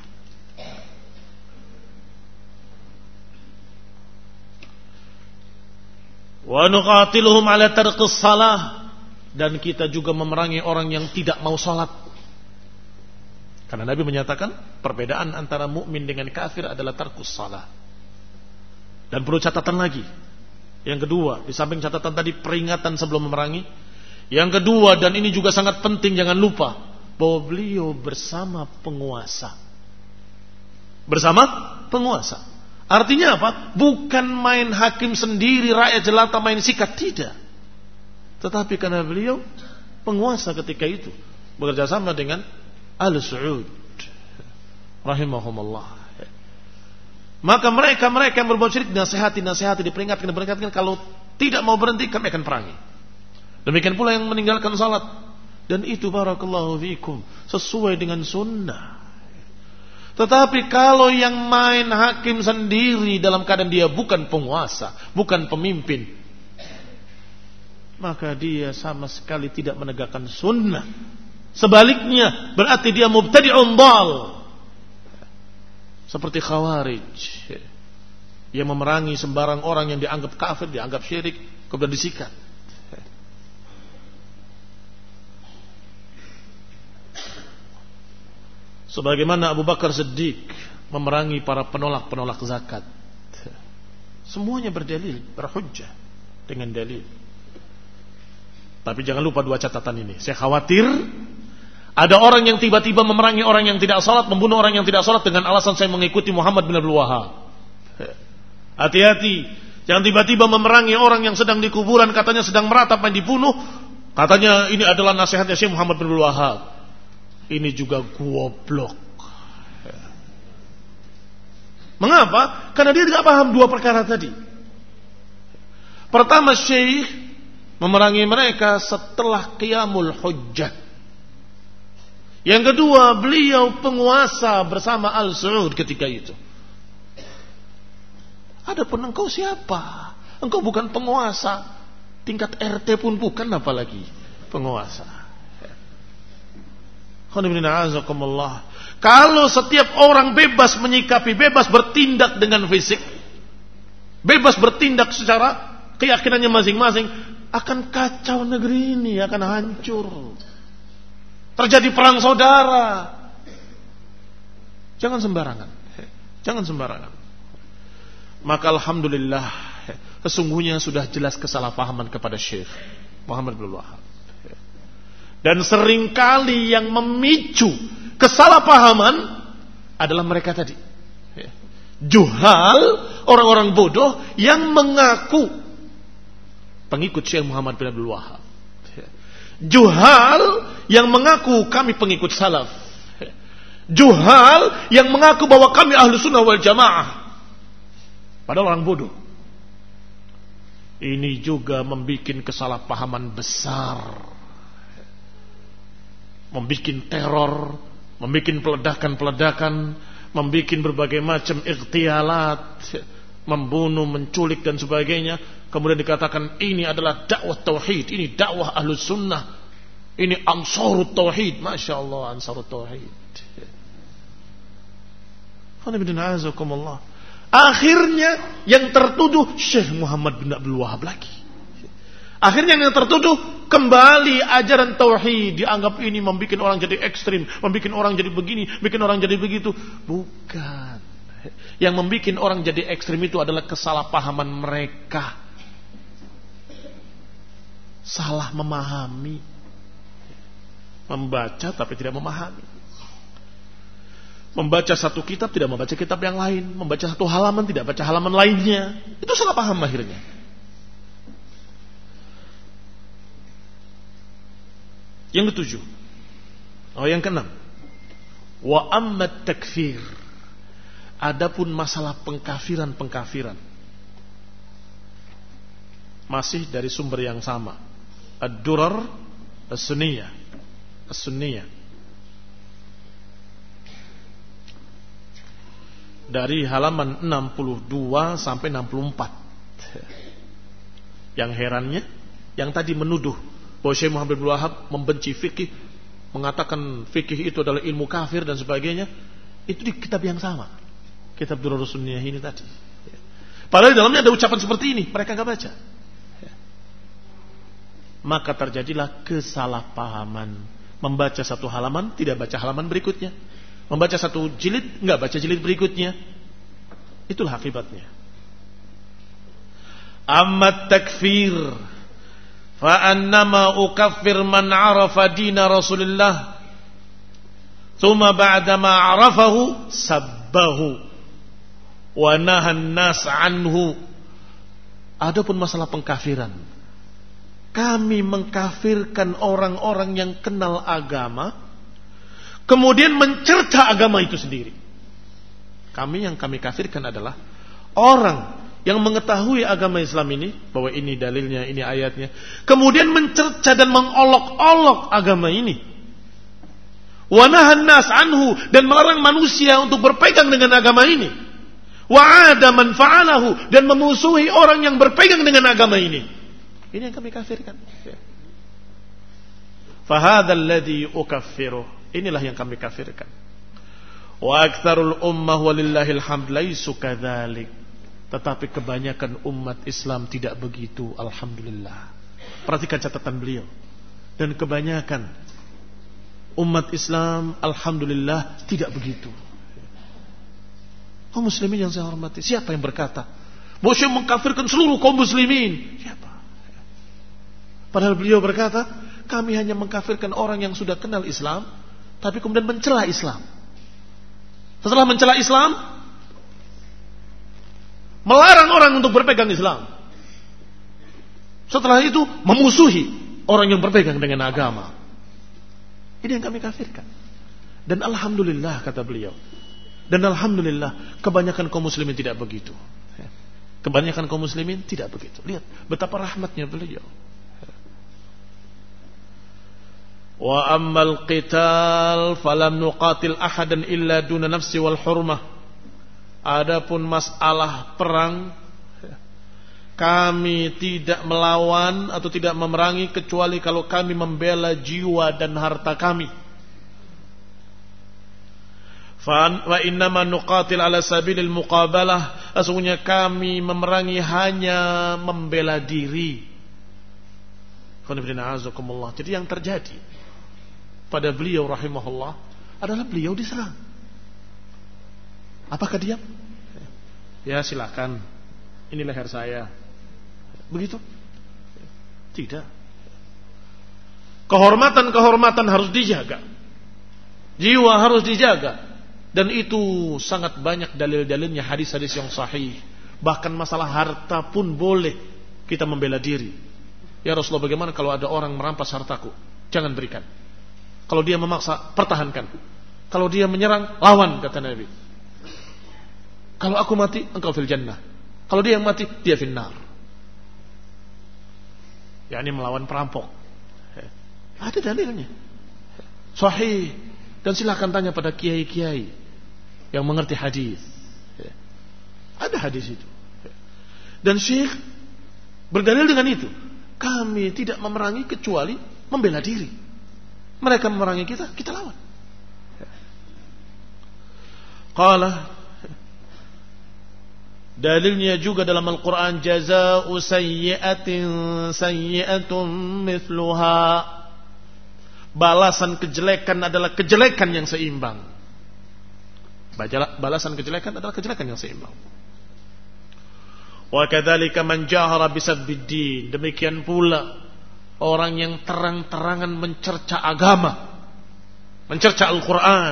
Wa nuqatiluhum ala tarqis salah, dan kita juga memerangi orang yang tidak mau salat. Karena Nabi menyatakan perbedaan antara mukmin dengan kafir adalah tarkus salah. Dan perlu catatan lagi, Yang kedua, di samping catatan tadi peringatan sebelum memerangi. Yang kedua, dan ini juga sangat penting, jangan lupa bahwa beliau bersama penguasa. Bersama penguasa. Artinya apa? Bukan main hakim sendiri, rakyat jelata main sikat, tidak. Tetapi karena beliau penguasa ketika itu, bekerja sama dengan Al Saud rahimahumullah. Maka mereka-mereka yang berbuat syirik dinasihati, nasihati, diperingatkan, diperingatkan, kalau tidak mau berhenti kami akan perangi. Demikian pula yang meninggalkan salat. Dan itu barakallahu fikum sesuai dengan sunnah. Tetapi kalau yang main hakim sendiri dalam keadaan dia bukan penguasa, bukan pemimpin, maka dia sama sekali tidak menegakkan sunnah. Sebaliknya berarti dia mubtadi'un dhal. Seperti Khawarij yang memerangi sembarang orang yang dianggap kafir, dianggap syirik, kemudian disikat. Sebagaimana Abu Bakar Siddiq memerangi para penolak-penolak zakat. Semuanya berdalil, berhujjah dengan dalil. Tapi jangan lupa dua catatan ini. Saya khawatir ada orang yang tiba-tiba memerangi orang yang tidak salat, membunuh orang yang tidak salat dengan alasan saya mengikuti Muhammad bin Abdul Wahhab. Hati-hati, jangan tiba-tiba memerangi orang yang sedang di kuburan, katanya sedang meratap dan dibunuh, katanya ini adalah nasihatnya Syekh Muhammad bin Abdul Wahhab. Ini juga goblok. Mengapa? Karena dia tidak paham dua perkara tadi. Pertama, Syekh memerangi mereka setelah qiyamul hujjah. Yang kedua, beliau penguasa bersama Al Saud ketika itu. Adapun engkau siapa? Engkau bukan penguasa, tingkat R T pun bukan, apalagi penguasa. Kalau setiap orang bebas menyikapi, bebas bertindak dengan fisik, bebas bertindak secara keyakinannya masing-masing, akan kacau negeri ini, akan hancur. Terjadi perang saudara. Jangan sembarangan. Jangan sembarangan. Maka alhamdulillah, sesungguhnya sudah jelas kesalahpahaman kepada Syekh Muhammad bin Wahhab. Dan seringkali yang memicu kesalahpahaman adalah mereka tadi. Juhal, orang-orang bodoh yang mengaku pengikut Syekh Muhammad bin Abdul Wahhab. Juhal yang mengaku kami pengikut salaf. Juhal yang mengaku bahwa kami ahlu sunnah wal jamaah. Padahal orang bodoh. Ini juga membuat kesalahpahaman besar, membuat teror, membuat peledakan-peledakan, membuat berbagai macam ightialat, membunuh, menculik dan sebagainya. Kemudian dikatakan ini adalah dakwah tauhid, ini dakwah ahlus sunnah, ini ansarut tauhid. Masya Allah, ansarut tauhid. Akhirnya yang tertuduh Syekh Muhammad bin Abdul Wahhab lagi. Akhirnya yang tertuduh kembali ajaran tauhid, dianggap ini membuat orang jadi ekstrim, membuat orang jadi begini, bikin orang jadi begitu. Bukan. Yang membuat orang jadi ekstrim itu adalah kesalahpahaman mereka. Salah memahami, membaca tapi tidak memahami, membaca satu kitab tidak membaca kitab yang lain, membaca satu halaman tidak baca halaman lainnya. Itu salah paham akhirnya. Yang ketujuh, oh yang keenam, wa ammat takfir. Adapun masalah pengkafiran-pengkafiran, masih dari sumber yang sama. Ad-Durar As-Sunniyah, As-Sunniyah, dari halaman enam puluh dua sampai enam puluh empat. Yang herannya, yang tadi menuduh bahwa Syekh Muhammad bin Wahhab membenci fikih, mengatakan fikih itu adalah ilmu kafir dan sebagainya, itu di kitab yang sama, kitab Durar As-Sunniyah ini tadi. Padahal di dalamnya ada ucapan seperti ini, mereka nggak baca. Maka terjadilah kesalahpahaman. Membaca satu halaman tidak baca halaman berikutnya, membaca satu jilid nggak baca jilid berikutnya. Itulah akibatnya. Amma takfir fa annama ukaffir man arafa dina Rasulillah thumma ba'da ma arafahu sabbahu wa nahan nas anhu. Adapun masalah pengkafiran, kami mengkafirkan orang-orang yang kenal agama kemudian mencerca agama itu sendiri. Kami yang kami kafirkan adalah orang yang mengetahui agama Islam ini, bahwa ini dalilnya, ini ayatnya, kemudian mencerca dan mengolok-olok agama ini. Wa nahan nas anhu, dan melarang manusia untuk berpegang dengan agama ini. Wa ada man fa'alahu, dan memusuhi orang yang berpegang dengan agama ini. Ini yang kami kafirkan. Fa hadzal ladzi ukaffiruh. Inilah yang kami kafirkan. Wa aktsarul ummah walillahil hamd laisu kadzalik. Tetapi kebanyakan umat Islam tidak begitu, alhamdulillah. Perhatikan catatan beliau. Dan kebanyakan umat Islam, alhamdulillah, tidak begitu. Kaum muslimin yang saya hormati, siapa yang berkata bahwa saya mengkafirkan seluruh kaum muslimin? Siapa? Padahal beliau berkata, kami hanya mengkafirkan orang yang sudah kenal Islam, tapi kemudian mencela Islam. Setelah mencela Islam, melarang orang untuk berpegang Islam. Setelah itu memusuhi orang yang berpegang dengan agama. Ini yang kami kafirkan. Dan alhamdulillah, kata beliau, dan alhamdulillah kebanyakan kaum muslimin tidak begitu. Kebanyakan kaum muslimin tidak begitu. Lihat betapa rahmatnya beliau. Wa ammal qital falam nuqatil ahadan illa duna nafsi wal hurmah. Adapun masalah perang, kami tidak melawan atau tidak memerangi kecuali kalau kami membela jiwa dan harta kami. Fa wa innama nuqatil ala sabilil muqabalah. Sesungguhnya kami memerangi hanya membela diri. Jadi yang terjadi pada beliau rahimahullah adalah beliau diserang. Apakah diam? Ya silakan, ini leher saya. Begitu? Tidak. Kehormatan-kehormatan harus dijaga, jiwa harus dijaga. Dan itu sangat banyak dalil-dalilnya, hadis-hadis yang sahih. Bahkan masalah harta pun boleh kita membela diri. Ya Rasulullah, bagaimana kalau ada orang merampas hartaku? Jangan berikan. Kalau dia memaksa, pertahankan. Kalau dia menyerang, lawan, kata Nabi. Kalau aku mati, engkau fil jannah. Kalau dia yang mati, dia fil nar. Ya, ini melawan perampok. Ada dalilnya. Sahih. Dan silahkan tanya pada kiai-kiai yang mengerti hadis. Ada hadis itu. Dan Syekh berdalil dengan itu. Kami tidak memerangi kecuali membela diri. Mereka memerangi kita, kita lawan. Qala, dalilnya juga dalam Al-Quran, jazaa'u sayyi'atin sayyi'atun mithluha. Balasan kejelekan adalah kejelekan yang seimbang. Balasan kejelekan adalah kejelekan yang seimbang. Wa kadzalika man jahara bisabbid. Demikian pula orang yang terang-terangan mencerca agama, mencerca Al-Quran.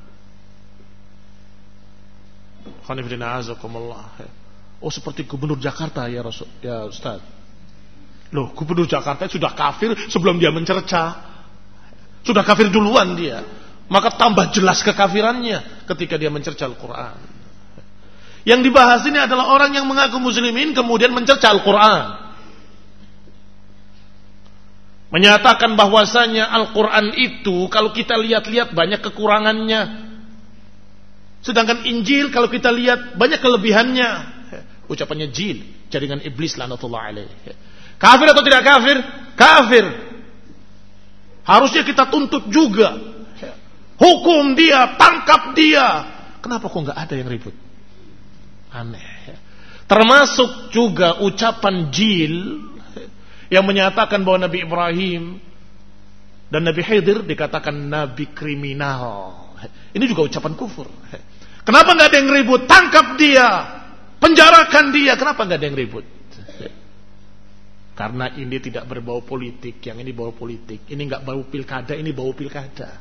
Oh, seperti gubernur Jakarta ya Rasul, ya Ustaz. Loh, gubernur Jakarta sudah kafir sebelum dia mencerca. Sudah kafir duluan dia. Maka tambah jelas kekafirannya ketika dia mencerca Al-Quran. Yang dibahas ini adalah orang yang mengaku muslimin kemudian mencerca Al-Quran. Menyatakan bahwasanya Al-Quran itu kalau kita lihat-lihat banyak kekurangannya. Sedangkan Injil kalau kita lihat banyak kelebihannya. Ucapannya jil, jaringan iblis laknatullah alaih. Kafir atau tidak kafir? Kafir. Harusnya kita tuntut juga. Hukum dia, tangkap dia. Kenapa kok nggak ada yang ribut? Aneh. Termasuk juga ucapan jil yang menyatakan bahwa Nabi Ibrahim dan Nabi Khidir dikatakan nabi kriminal. Ini juga ucapan kufur. Kenapa nggak ada yang ribut? Tangkap dia, penjarakan dia. Kenapa nggak ada yang ribut? Karena ini tidak berbau politik, yang ini bau politik. Ini enggak bau pilkada, ini bau pilkada.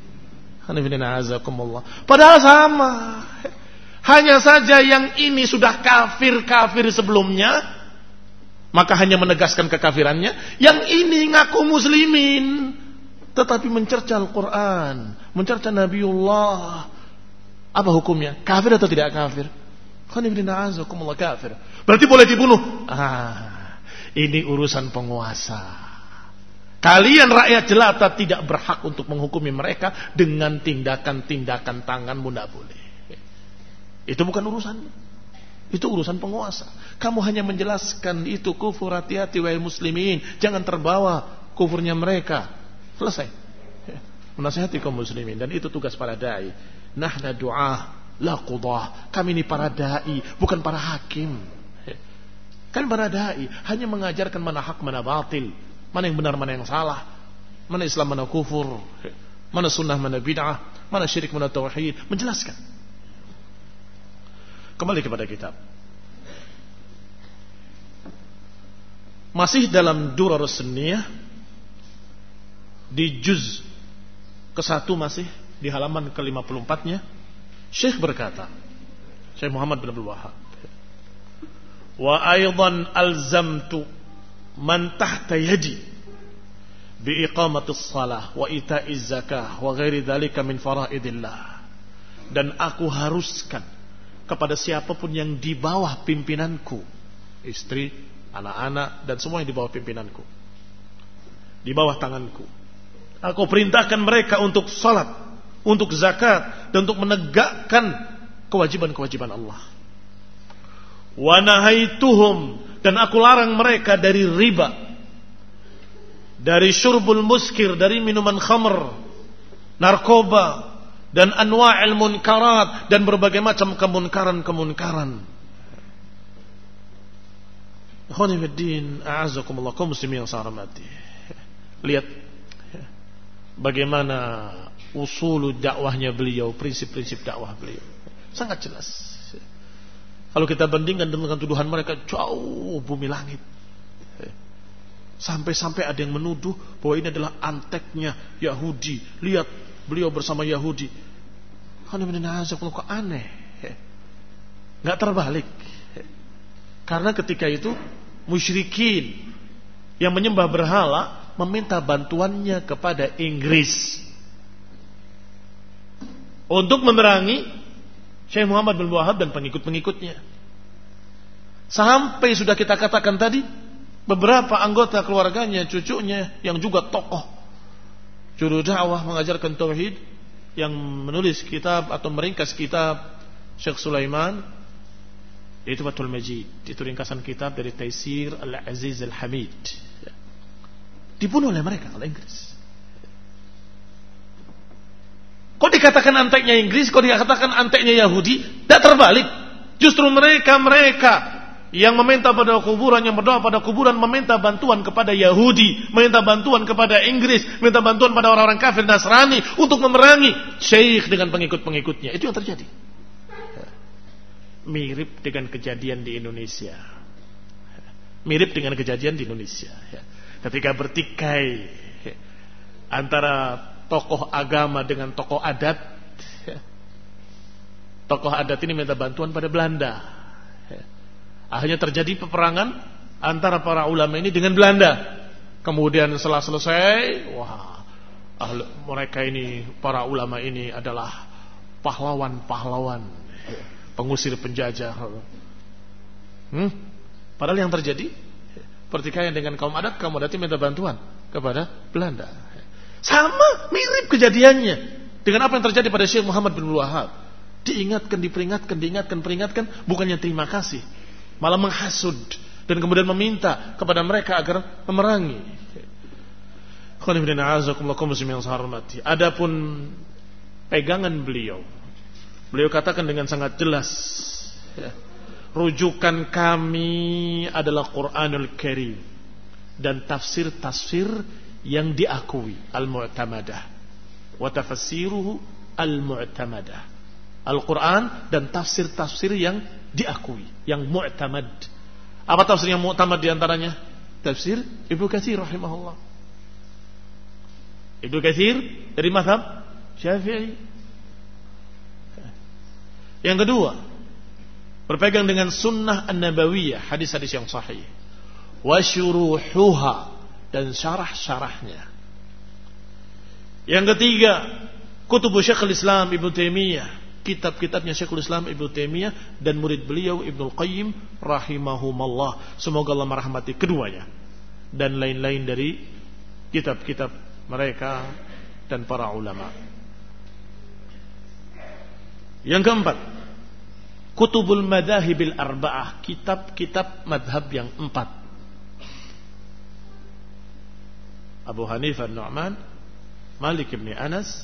Padahal sama. Hanya saja yang ini sudah kafir-kafir sebelumnya, maka hanya menegaskan kekafirannya. Yang ini ngaku muslimin, tetapi mencerca Al-Quran, mencerca Nabiullah. Apa hukumnya? Kafir atau tidak kafir? Kafir. Berarti boleh dibunuh. Ah, ini urusan penguasa. Kalian rakyat jelata tidak berhak untuk menghukumi mereka dengan tindakan-tindakan tanganmu, tidak boleh. Itu bukan urusan. Itu urusan penguasa. Kamu hanya menjelaskan itu kufur, hati-hati wahai muslimin, jangan terbawa kufurnya mereka. Selesai. Menasihati kaum muslimin, dan itu tugas para dai. Nahna du'a la qudah. Kami ini para dai, bukan para hakim. Kan para dai hanya mengajarkan mana hak, mana batil, mana yang benar, mana yang salah, mana Islam, mana kufur, mana sunnah, mana bid'ah, mana syirik, mana tauhid, menjelaskan. Kembali kepada kitab. Masih dalam Durar Sunniyah, di juz ke satu, masih di halaman ke lima puluh empat-nya, Syekh berkata, Syekh Muhammad bin Abdul Wahhab, wa aidan alzamtu man tahta yadi bi iqamatis shalah wa ita'iz zakah wa ghairi dzalika min faraidillah. Dan aku haruskan kepada siapapun yang di bawah pimpinanku, istri, anak-anak, dan semua yang di bawah pimpinanku, di bawah tanganku, aku perintahkan mereka untuk salat, untuk zakat, dan untuk menegakkan kewajiban-kewajiban Allah. Wa nahaituhum, dan aku larang mereka dari riba, dari syurbul muskir, dari minuman khamr, narkoba, dan anwa'il munkarat, dan berbagai macam kemunkaran-kemunkaran. Ikhwanifiddin, a'azakumullah, kaum muslimin yang saya hormati. Lihat bagaimana usul dakwahnya beliau, prinsip-prinsip dakwah beliau. Sangat jelas. Kalau kita bandingkan dengan tuduhan mereka, jauh bumi langit. Sampai-sampai ada yang menuduh bahwa ini adalah anteknya Yahudi. Lihat, beliau bersama Yahudi. Kok aneh? Gak terbalik. Karena ketika itu musyrikin yang menyembah berhala meminta bantuannya kepada Inggris untuk memerangi Syekh Muhammad bin Wahhab dan pengikut-pengikutnya. Sampai sudah kita katakan tadi, beberapa anggota keluarganya, cucunya yang juga tokoh juru dakwah mengajarkan tauhid, yang menulis kitab atau meringkas kitab Syekh Sulaiman, yaitu Fathul Majid. Itu ringkasan kitab dari Taisir Al-Aziz Al-Hamid. Dibunuh oleh mereka, oleh Inggris. Kok dikatakan anteknya Inggris, kok dikatakan anteknya Yahudi? Tidak terbalik. Justru mereka-mereka yang meminta pada kuburan, yang berdoa pada kuburan, meminta bantuan kepada Yahudi, meminta bantuan kepada Inggris, meminta bantuan pada orang-orang kafir Nasrani untuk memerangi Syekh dengan pengikut-pengikutnya. Itu yang terjadi. Mirip dengan kejadian di Indonesia. Mirip dengan kejadian di Indonesia. Ketika bertikai antara tokoh agama dengan tokoh adat, tokoh adat ini minta bantuan pada Belanda. Akhirnya terjadi peperangan antara para ulama ini dengan Belanda. Kemudian setelah selesai, wah, ahli, mereka ini, para ulama ini adalah pahlawan-pahlawan, pengusir penjajah. Hmm? Padahal yang terjadi pertikaian dengan kaum adat, kaum adat minta bantuan kepada Belanda. Sama, mirip kejadiannya dengan apa yang terjadi pada Syekh Muhammad bin Wahhab. Diingatkan, diperingatkan, diingatkan, peringatkan, bukannya terima kasih, malah menghasud dan kemudian meminta kepada mereka agar memerangi. Adapun pegangan beliau, beliau katakan dengan sangat jelas, ya, rujukan kami adalah Quranul Karim dan tafsir-tafsir yang diakui, al-mu'tamadah, wa tafassiruhu al-mu'tamadah. Al-Quran dan tafsir-tafsir yang diakui, yang mu'tamad. Apa tafsir yang mu'tamad diantaranya? tafsir Ibnu Katsir rahimahullah. Ibnu Katsir dari mazhab Syafi'i. Yang kedua, berpegang dengan sunnah an-nabawiyah, hadis-hadis yang sahih. Wa syuruhuha, dan syarah-syarahnya. Yang ketiga, kutubu Syekhul Islam Ibnu Taimiyah, kitab-kitabnya Syekhul Islam Ibnu Taimiyah dan murid beliau Ibnu Qayyim rahimahumallah. Semoga Allah merahmati keduanya, dan lain-lain dari kitab-kitab mereka dan para ulama. Yang keempat, kutubul madhahibil arba'ah, kitab-kitab madhab yang empat. Abu Hanifah Nu'man, Malik bin Anas,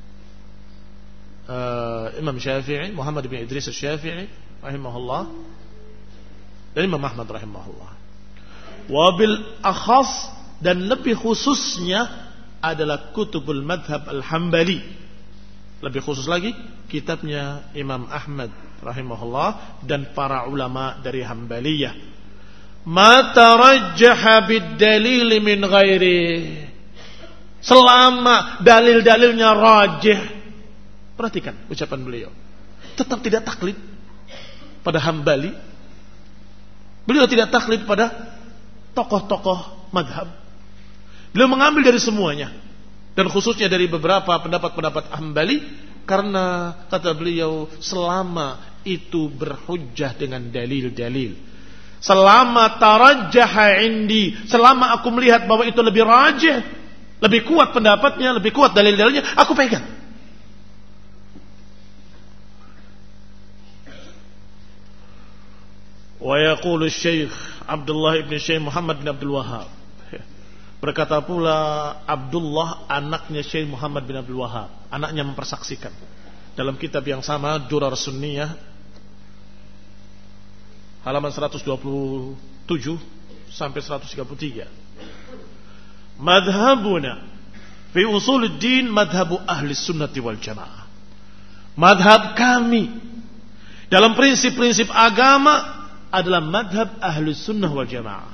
uh, Imam Syafi'i, Muhammad bin Idris Syafi'i rahimahullah, dan Imam Ahmad rahimahullah. Wabil akhas, dan lebih khususnya adalah kutubul madhab al-Hambali. Lebih khusus lagi kitabnya Imam Ahmad rahimahullah dan para ulama dari Hambaliyah. Ma tarajjaha bid-dalil min ghairi, selama dalil-dalilnya rajih. Perhatikan ucapan beliau, tetap tidak taklid pada Hambali. Beliau tidak taklid pada tokoh-tokoh madhab. Beliau mengambil dari semuanya, dan khususnya dari beberapa pendapat-pendapat Hambali, karena kata beliau, selama itu berhujjah dengan dalil-dalil, selama tarajjaha indi, selama aku melihat bahwa itu lebih rajih, lebih kuat pendapatnya, lebih kuat dalil-dalilnya, aku pegang. Wa yaqulu Syekh Abdullah ibn Syekh Muhammad bin Abdul Wahhab, berkata pula Abdullah anaknya Syekh Muhammad bin Abdul Wahhab, anaknya mempersaksikan dalam kitab yang sama, Durar Sunniyah, halaman seratus dua puluh tujuh sampai seratus tiga puluh tiga. Madhabuna fi usuluddin madhabu ahli sunnati wal jamaah. Madhab kami dalam prinsip-prinsip agama adalah madhab ahli sunnah wal jamaah.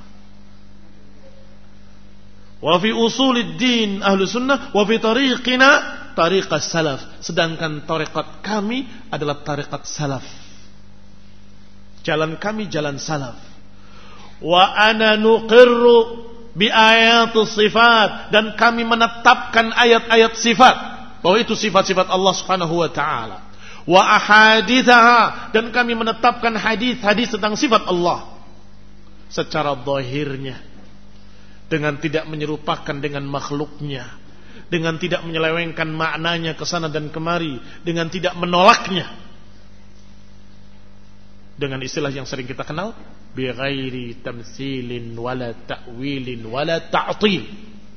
Wa fi usuluddin ahli sunnah, wa fi tariqina tariqas salaf. Sedangkan tariqat kami adalah tariqat salaf. Jalan kami jalan salaf. Wa ana nuqirru bi ayatus sifat, dan kami menetapkan ayat-ayat sifat bahwa itu sifat-sifat Allah Subhanahu wa taala. Wa ahaditsaha, dan kami menetapkan hadis-hadis tentang sifat Allah secara zahirnya, dengan tidak menyerupakan dengan makhluknya, dengan tidak menyelewengkan maknanya ke sana dan kemari, dengan tidak menolaknya, dengan istilah yang sering kita kenal, bi ghairi tamtsilin wala ta'wilin wala ta'til.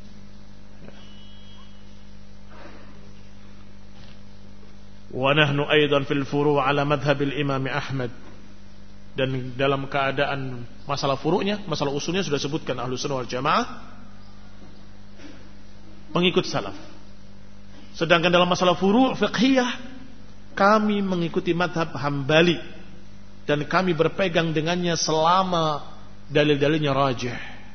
Wa nahnu aidan fil furu' ala madhhab al-Imam Ahmad, dan dalam keadaan masalah furu'nya, masalah usulnya sudah sebutkan Ahlus Sunnah wal Jamaah mengikut salaf. Sedangkan dalam masalah furu' fiqhiyah kami mengikuti madhab Hambali, dan kami berpegang dengannya selama dalil-dalilnya rajih.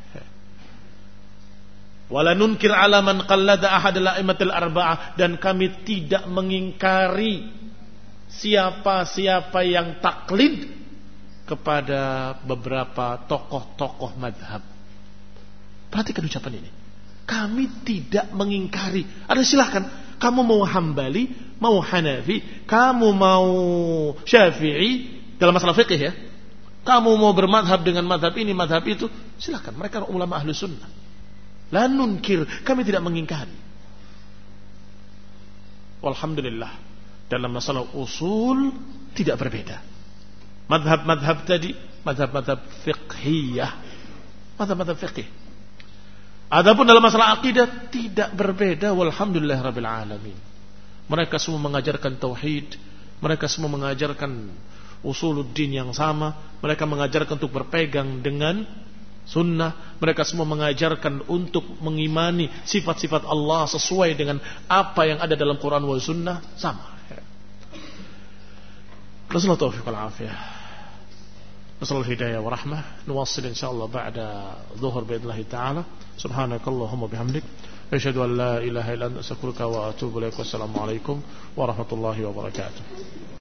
Wala nunkir ala man qallada ahad al-a'immatil arba'ah, dan kami tidak mengingkari siapa-siapa yang taklid kepada beberapa tokoh-tokoh madhab. Perhatikan ucapan ini. Kami tidak mengingkari. Ada silahkan. Kamu mau Hambali, mau Hanafi, kamu mau Syafi'i, dalam masalah fikih ya, kamu mau bermadhab dengan madhab ini, madhab itu, silahkan. Mereka ulama ahlu sunnah. La nunkir, kami tidak mengingkari. Walhamdulillah, dalam masalah usul tidak berbeda. Madhab-madhab tadi, madhab-madhab fiqhiyah, madhab-madhab fiqih. Adapun dalam masalah akidah tidak berbeda. Walhamdulillah rabbil alamin. Mereka semua mengajarkan tauhid, mereka semua mengajarkan usuluddin yang sama, mereka mengajarkan untuk berpegang dengan sunnah, mereka semua mengajarkan untuk mengimani sifat-sifat Allah sesuai dengan apa yang ada dalam Quran wal sunnah, sama. Rasulullah taufiq wal afiyah. nasallu hidayah wa rahmah. Nuwassil insyaallah ba'da dhuhur biidznillah taala. Subhanakallahumma bihamdik asyhadu an la ilaha illa anta astaghfiruka wa atubu ilaik. Wassalamu alaikum warahmatullahi wabarakatuh.